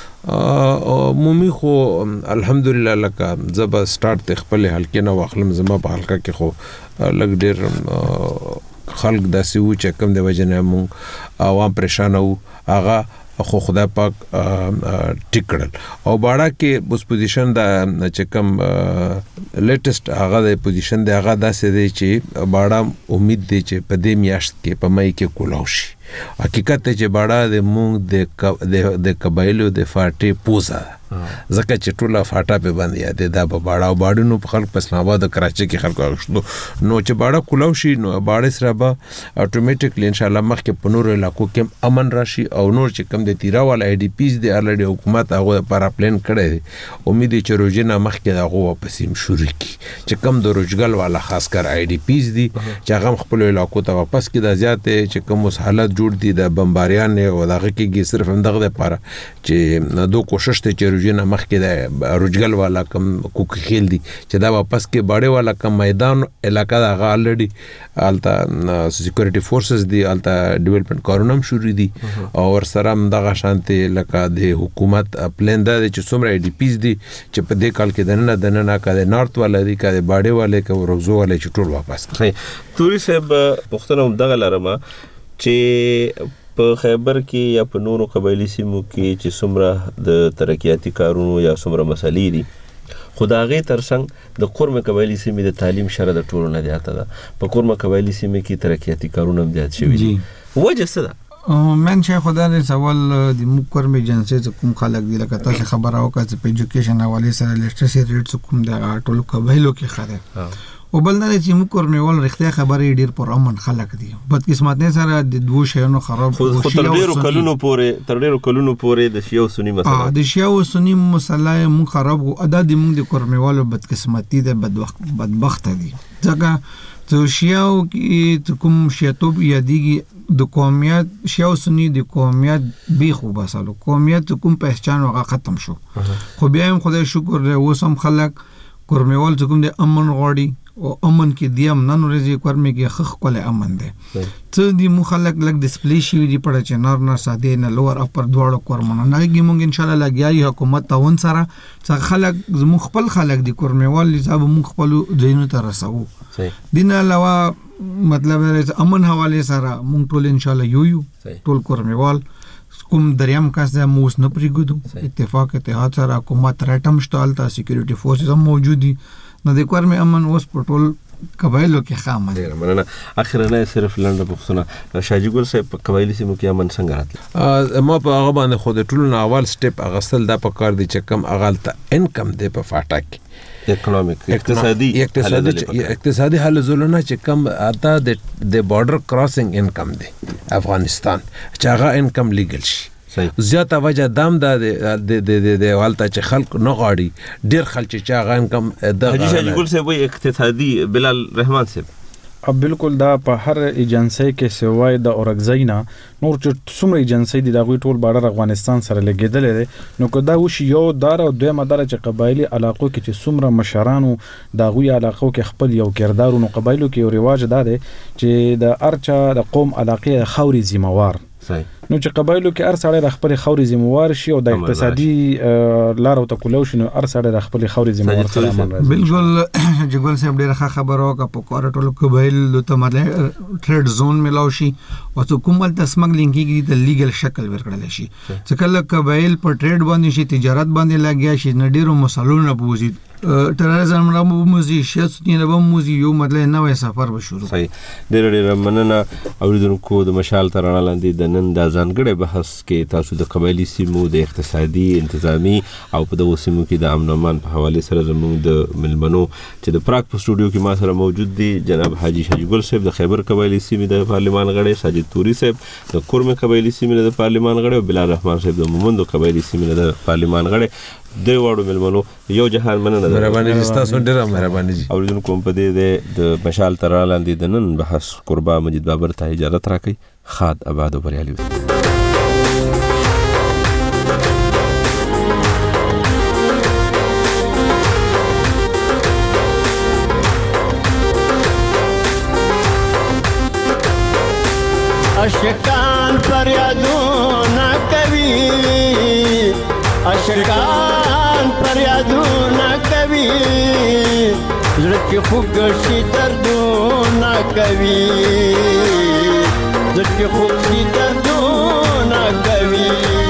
S3: عمومي خو الحمدلله لکه زب سٹارټ خپل حلقې نه واخلم زما په حلقه کې خو لګ ډیر خلک داسې و چې کم د وجنه مونږ عوام پریشان وو هغه خو خدای پاک ټیکړل او باړه کې اوس پوزیشن دا چې کم لیټیسټ هغه د پوزیشن دی هغه داسې دی چې باړه امید دی چې په دې میاشت کې په مې کې کولاو شي حقیقت چې باړه د مونږ د د قبایلو د فاټي پوزا زکه چې ټوله فاټا په باندې یاد دا په باړه او باړو په خلک په اسلام آباد او کراچي کې خلک اغشتو نو چې باړه کولاو شي نو باړه سره به اتوماتیکلی ان شاء الله مخکې په نور علاقو کې امن راشي او نور چې کم د تیرا ول ای ډی پیز دی الریډي حکومت هغه پر پلان کړی دی امید چې روزنه مخکې دا غو واپس هم شروع کی چې کم د روزګل والا خاص کر ای ډی پیز دی چې هغه خپل علاقو ته واپس کی د زیات چې کوم حالت جوړ دي د بمباریان او دغه کې صرف هم دغه لپاره چې دوه کوشش ته چې روزنه مخکې د روزګل والا کم کوک خیل دي چې دا واپس کې باړې والا کم میدان علاقہ دا الریډي التا سکیورټي فورسز دی التا ډیولپمنٹ کارونم شروع دي او ور سره دغه شانتي لکه د حکومت پلان دا چې څومره ای ډی پیز دي چې په دې کال کې دنه دنه کده نارت والا دی کده باړې والا کې ورغزو والا چې ټول واپس
S23: توري صاحب پښتنه هم دغه لرمه چې په خیبر کې یا په نورو قبایلی سیمو کې چې څومره د ترقیاتي کارونو یا څومره مسلې دي خداغه ترڅنګ د قرمه قبایلی سیمې د تعلیم شره د ټولو نه زیاته ده په قرمه قبایلی سیمې کې ترقیاتي کارونه هم زیات شوي دي وجه څه ده
S4: من شي خدای دې سوال د مقرمه ایجنسی کوم خلک دی لکه تاسو خبره وکړه په ایجوکیشن حواله سره لیټرسي ریټس کوم د ټولو قبایلو کې خره او بل نه چې موږ کورمېوال رښتیا خبرې ډیر پر امن خلک دي بد قسمت نه سره د دوه شیانو خراب
S23: خو تر ډیرو کلونو پورې تر ډیرو کلونو پورې د شیعو سنی مسله
S4: د شیعو سنی مسله موږ خراب او ادا د موږ د کورمېوالو بد قسمتي ده بدبخت دي ځکه ته شیعو کې کوم شیعتوب یادېږي د قومیت شیعو سنی د قومیت بي خو بسالو قومیت کوم پہچان هغه ختم شو خو بیا هم خدای شکر دی اوس هم خلک کورمېوال کوم د امن غوړي او امن کې دی امن ورځي کورمه کې خخ کوله امن دی څه دی مخالک لګ ډسپلی شي دی پړه چې نار نار ساده نه لور اپر دواړو کورمونه نه کې مونږ ان شاء الله لګیایي حکومت تاون سره څنګه خلک زمو خپل خلک دی کورمه والی صاحب مونږ خپل ځینو ته رسو دین علاوه مطلب امن حواله سره مونږ ټول ان شاء الله یو یو ټول کورمه وال کوم دریم کاس د موس نه پریګدو اتفاق اتحاد سره حکومت راټم شتال تا سکیورټي فورسز هم موجود دي نو د کورمه امن اوس پټول قبایلو کې خامه
S23: ډیر مننه. اخر نه صرف لنډه پوښتنه شاجي ګل صاحب په قبایلی سیمو کې امن څنګه راتله؟
S3: ما په هغه باندې خو د ټولو اول سټپ اغستل دا په کار دي چې کم اغالته انکم دی په فاټا کې
S23: اکونومیک اقتصادي
S3: اقتصادي اقتصادي حل زولونه چې کم اته د د بارډر کراسینګ انکم دی افغانستان چې هغه انکم لیګل شي زیاته وجه دام د د د د حالت چې خلک نه غاړي ډیر خلک چې هغه انکم د
S23: حاجی شاجي ګل صاحب اقتصادي بلال رحمان صاحب
S5: اب بالکل دا په هر ایجنسی کې سوای د اورګزینا نور چې څومره ایجنسی دي دا غوي ټول بارډر افغانستان سره لګیدل دي نو کو دا وش یو دار او دوه مدار چې قبایلی علاقو کې چې څومره مشرانو دا غوي علاقو کې خپل یو کردار نو قبایلو کې یو رواج دا دی چې د ارچا د قوم علاقې خوري ذمہوار نو چې قبایلو کې ار سړی د خپل خوري ذمہوار شي او د اقتصادي لار او تکولو شنو ار سړی د خپل خوري ذمہوار سره امن راځي.
S4: بالکل جګول صاحب ډیره ښه خبره وکړه په کوارټولو قبایل ته مطلب ټریډ زون ملاو شي او حکومت د سمګلینګ کې د لیګل شکل ورکړل شي چې کله قبایل په ټریډ باندې شي تجارت باندې لګیا شي نه ډیرو مسلونو بوزي ټرریزم را موزي شې نه به موزي یو مطلب نوې سفر به شروع.
S23: صحیح ډیر ډیر مننه اوریدونکو د مشال ترانه لاندې د نن د ځانګړي بحث کې تاسو د قبایلی سیمو د اقتصادي انتظامی او په دغه سیمو کې د امن امان په حواله سره زموږ د ملمنو چې د پراګ په سټوډیو کې ما سره موجود دي جناب حاجی شاجي ګل صاحب د خیبر قبایلی سیمې د پارلیمان غړی ساجد توري صاحب د کورمه قبایلی سیمې د پارلیمان غړی او بلال رحمان صاحب د مومندو قبایلی سیمې د پارلیمان غړی دوی واړو ملمنو یو جهان مننه
S3: مهرباني تاسو ډیره مهرباني جی
S23: اوریدونکو په دې د مشال ترانه لاندې د نن بحث قربا مجید بابر ته اجازه راکړئ. خاد آباد او بریالي
S8: اشکان فریادونه کوي اشکان فریادونه کوي زړه کې خوږ شي دردونه کوي زړه کې خوږ شي دردونه کوي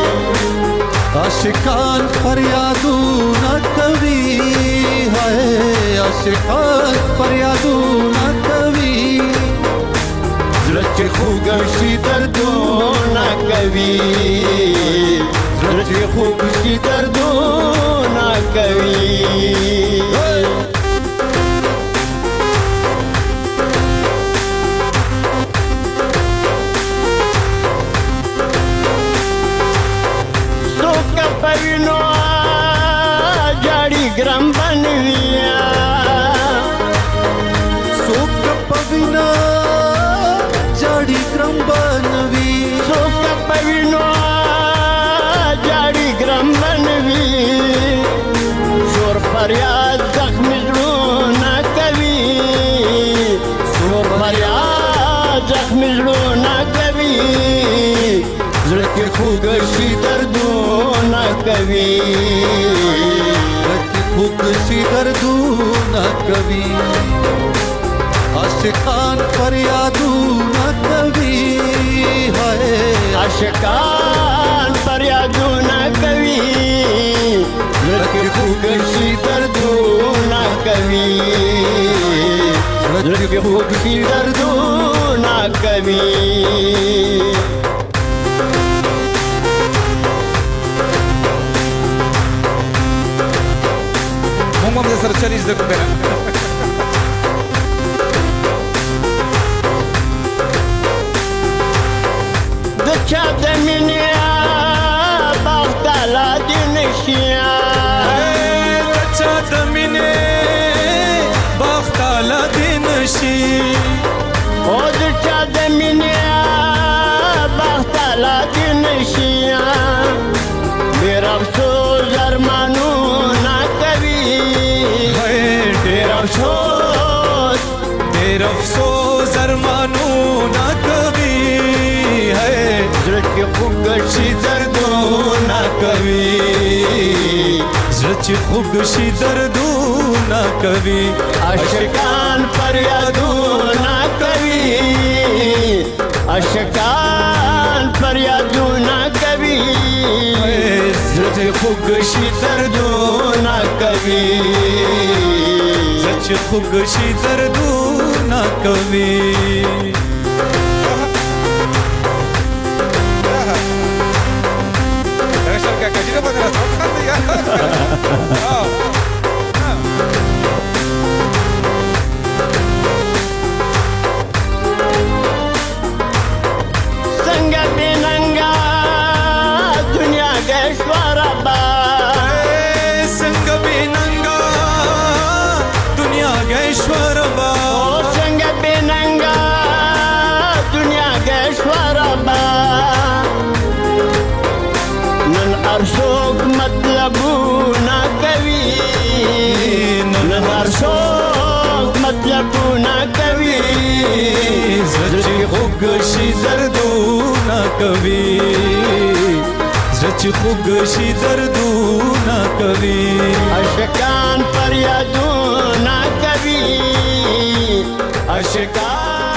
S9: اشکان فریادونه کوي هاي اشکان فریادونه کوي زړه کې خوږ شي دردونه کوي زړه چې خوږ شي دردونه کوي څوک په وینو جاړي ګرم بنویا څوک په وینو جاړي ګرم بنوي
S8: څوک په وینو فریاد زخم زړونه کوي سور فریاد زخم زړونه کوي زړه کې خوږ شي دردونه کوي
S9: زړه کې خوږ شي دردونه کوي عاشقان فریادونه کوي هاي
S8: عاشقان فریادونه کوي زړه کې خوږ شي دردونه کوي زړه کې خوږ شي دردونه کوي
S21: موږ هم د سره چلی زده کوو
S8: د چا د مینې باغتاله دې نشي او د چا د مینې باغتاله دې نشي ډېر افسوس ارمانونه کوي ډېر
S9: چې خوږ شي دردونه کوي
S8: عاشقان فریادونه کوي عاشقان فریادونه کوي
S9: زړه چې خوږ شي دردونه کوي زړه چې خوږ شي دردونه کوي
S8: संगा बेनंगा दुनिया गैश्वरा बा
S9: संग बेनंगा दुनिया गैश्वरा बा
S8: संगा बेनंगा दुनिया गैश्वरा बा नन अरशोक मतलबू ना कवि नन अरशोक मतलबू ना कवि
S9: زړه خوږ شي دردونه کوي زړه چې خوږ شي دردونه کوي
S8: عاشقان فریادونه کوي عاشقان